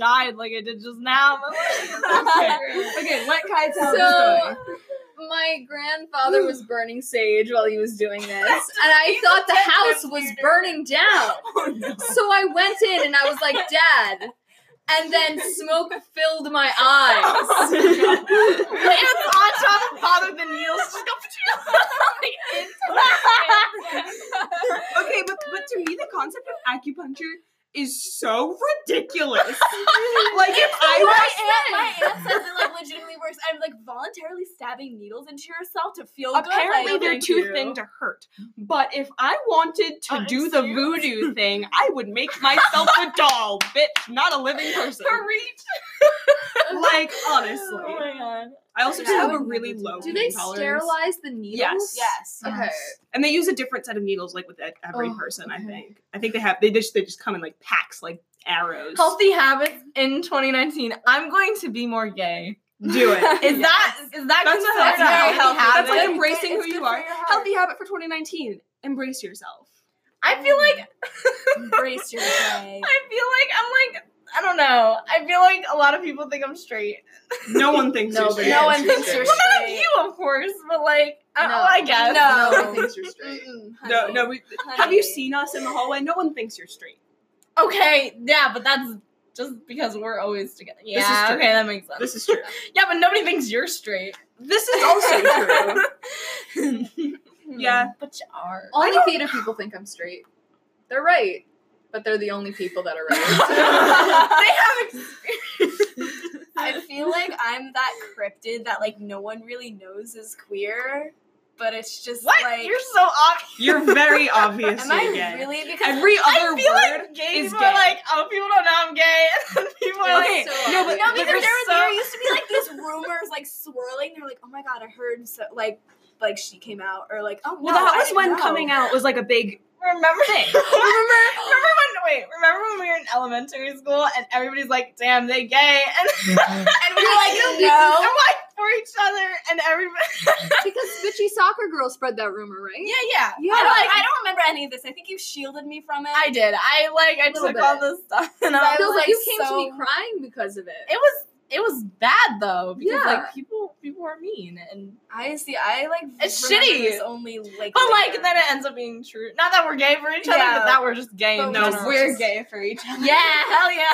died like I did just now. Okay. Okay, let Kai tell the So, story. my grandfather was burning sage while he was doing this, and I thought the house was burning down. So I went in and I was like, Dad. And then smoke filled my eyes. It's on top of father the needles just go like, Okay, but but to me the concept of acupuncture is so ridiculous. Like if I my was aunt, my aunt says it like legitimately works. I'm like voluntarily stabbing needles into yourself to feel apparently good. Like, they're thank too you. thin to hurt. But if I wanted to I'm do the serious. voodoo thing, I would make myself a doll, bitch, not a living person. reach. Like honestly, Oh my god. I also Yeah, just I have a would really never low Do pain they tolerance. sterilize the needles? Yes. yes. Okay. And they use a different set of needles, like with e- every Oh, person. I okay. think. I think they have. They just they just come in like packs, like arrows. Healthy habits in twenty nineteen. I'm going to be more gay. Do it. Is that is that That's a considered healthy a habit. healthy That's habit? like It's embracing good- who it's you good are. for your heart. Healthy habit for twenty nineteen. Embrace yourself. I feel like Embrace your day. I feel like I'm like I don't know. I feel like a lot of people think I'm straight. No one thinks you're Nobody straight. No one thinks you're Well, not straight. you, of course, but like I, No. oh, I guess No No. one thinks you're straight. Mm-mm, No, honey. no. We, Honey. have you seen us in the hallway? No one thinks you're straight. Okay, yeah, but that's just because we're always together. Yeah, This is true. okay, that makes sense. This is true. Yeah, but nobody thinks you're straight. This is also true. Yeah. But you are. Only theater people think I'm straight. They're right, but they're the only people that are right. They have experience. I feel like I'm that cryptid that like no one really knows is queer, but it's just What? like You're so obvious. You're very obviously am I gay. really because Every I other feel word like gay is people gay. are like, oh, people don't know I'm gay. And then people are Okay, like, so no, but, no, but because you're there, was, so- there used to be like these rumors like swirling. They're like, oh my god, I heard so like like she came out or like oh well, no, that I was didn't when know. coming out was like a big remember, thing. remember, remember when, wait, remember when we were in elementary school and everybody's like, damn, they gay. And, and we were like, No. I'm like for each other and everybody. Because bitchy soccer girl spread that rumor, right? Yeah, yeah. Yeah. I don't, like, I don't remember any of this. I think you shielded me from it. I did. I like I Little took bit. all this stuff and I was No, but like, you came so, to me crying because of it. It was it was bad though because Yeah. like people people are mean and I see. I like It's remember shitty. This only like but like later. then it ends up being true. Not that we're gay for each other, Yeah. but that we're just gay But in we're general. just- gay for each other. Yeah, hell yeah.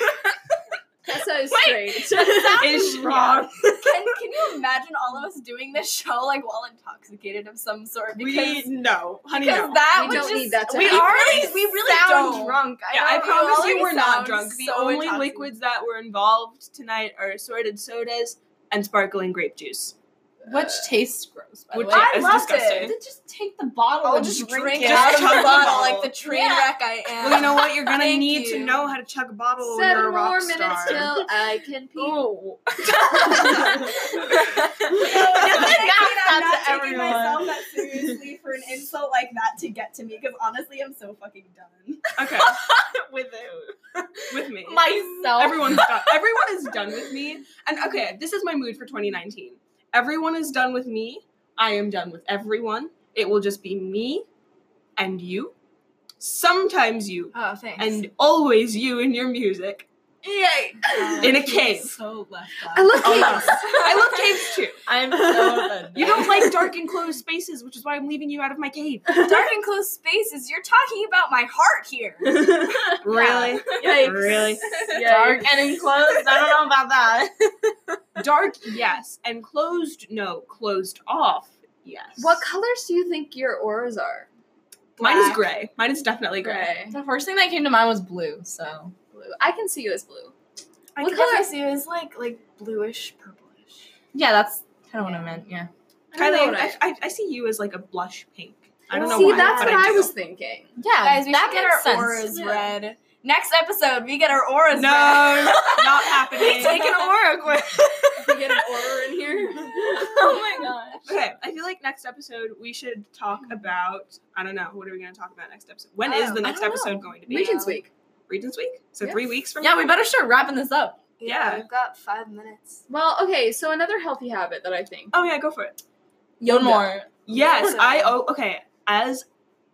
Tessa is Wait, straight. that Is- sounds wrong. Can Can you imagine all of us doing this show like while intoxicated of some sort? we Because no, honey, because no. that We would don't just, need that to We happen. already we really sound don't. drunk. I Yeah, I don't promise know. you we're not sound drunk. The so only intoxicated. liquids that were involved tonight are assorted sodas and sparkling grape juice. Which tastes gross, by the Which way. I I is loved disgusting. it. Then just take the bottle I'll and just drink, drink it. it out of Chug the the bottle bottle. like the train Yeah. wreck I am. Well, you know what? You're gonna Thank need to you. know how to chug a bottle when Seven you're a rock more star. minutes till I can pee. Ooh. I'm not to taking everyone. myself that seriously for an insult like that to get to me because honestly, I'm so fucking done. Okay, With who? with me. Myself. Everyone's done. Everyone is done with me. And okay, this is my mood for twenty nineteen. Everyone is done with me. I am done with everyone. It will just be me and you. Sometimes you. Oh, thanks. And always you in your music. Yay! In a cave. So left I love Oh, caves. I love caves too. I'm so offended. You don't like dark enclosed spaces, which is why I'm leaving you out of my cave. Dark and closed spaces. You're talking about my heart here. Really? Yikes. Really? Dark and enclosed? I don't know about that. Dark, yes. And closed, no. Closed off, yes. What colors do you think your auras are? Mine is Black. gray. Mine is definitely gray. The first thing that came to mind was blue, so. Blue. I can see you as blue. I What can color- definitely see it as like like bluish purplish. Yeah, that's kind of what I meant, yeah. I don't know Kylie, what I, I- I, I see you as like a blush pink. I don't know See, why, that's but what I, I do. was thinking. Yeah, Guys, we that should get makes our sense. auras Yeah. read. Next episode, we get our auras No, read. not happening. We take an aura quiz. We get an aura in here. Oh my gosh. Okay, I feel like next episode we should talk about. I don't know. What are we going to talk about next episode? When is Oh, the I next don't episode know. going to be? Regents Week. Regents Week. So Yeah. three weeks from Yeah, now. we better start wrapping this up. Yeah. We've got five minutes. Well, okay, so another healthy habit that I think. Oh yeah, go for it. One more. Yes, Yoga. I. Oh, okay. As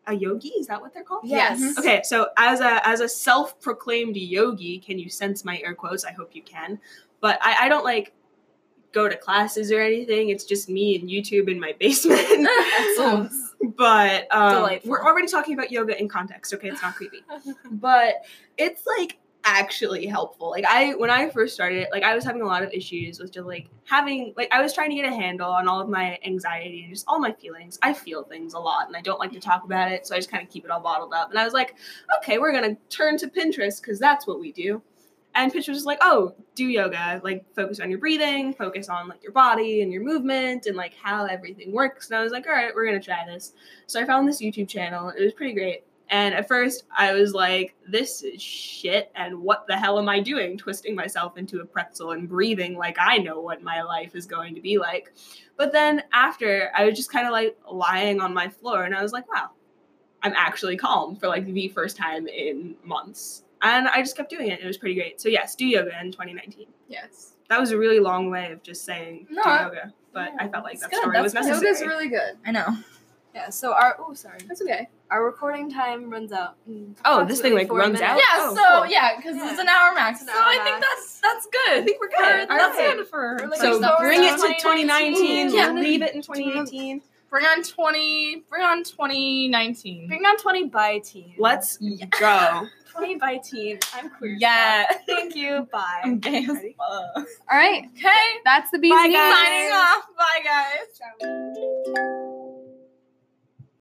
a yogi? Is that what they're called? Yes. Okay, so as a as a self-proclaimed yogi, can you sense my air quotes? I hope you can. But I, I don't like go to classes or anything. It's just me and YouTube in my basement. Excellent. But um, Delightful. we're already talking about yoga in context. Okay, it's not creepy. But it's like actually helpful. Like I when I first started it, like I was having a lot of issues with just like having like I was trying to get a handle on all of my anxiety and just all my feelings. I feel things a lot and I don't like to talk about it, so I just kind of keep it all bottled up. And I was like, okay, we're gonna turn to Pinterest because that's what we do. And Pinterest was like, oh, do yoga, like focus on your breathing, focus on like your body and your movement and like how everything works. And I was like, all right, we're gonna try this. So I found this YouTube channel. It was pretty great. And at first I was like, this is shit. And what the hell am I doing? Twisting myself into a pretzel and breathing like I know what my life is going to be like. But then after, I was just kind of like lying on my floor and I was like, wow, I'm actually calm for like the first time in months. And I just kept doing it. It was pretty great. So yes, do yoga in twenty nineteen. Yes. That was a really long way of just saying No, do I- yoga. But I felt like It's that good. story That's was good. necessary. Yoga's really good. I know. Yeah, so our oh sorry. That's okay. Our recording time runs out. in Oh, this thing, approximately like, four runs out? minutes. Yeah, Oh, so cool. yeah, because Yeah. it's an hour max. It's an so hour I think max. that's that's good. I think we're For- good. All that's right. good for For, like, So Like, bring it to twenty twenty nineteen. Yeah. Leave it in twenty eighteen. bring on twenty. Bring on twenty nineteen. Bring on twenty by teen. Let's Yeah. go. twenty by teen. I'm queer. as Yeah. fuck. Thank you. Bye. I'm gay as Ready? fuck. All right. Okay. That's the bee's Bye, knees. guys. Signing off. Bye, guys.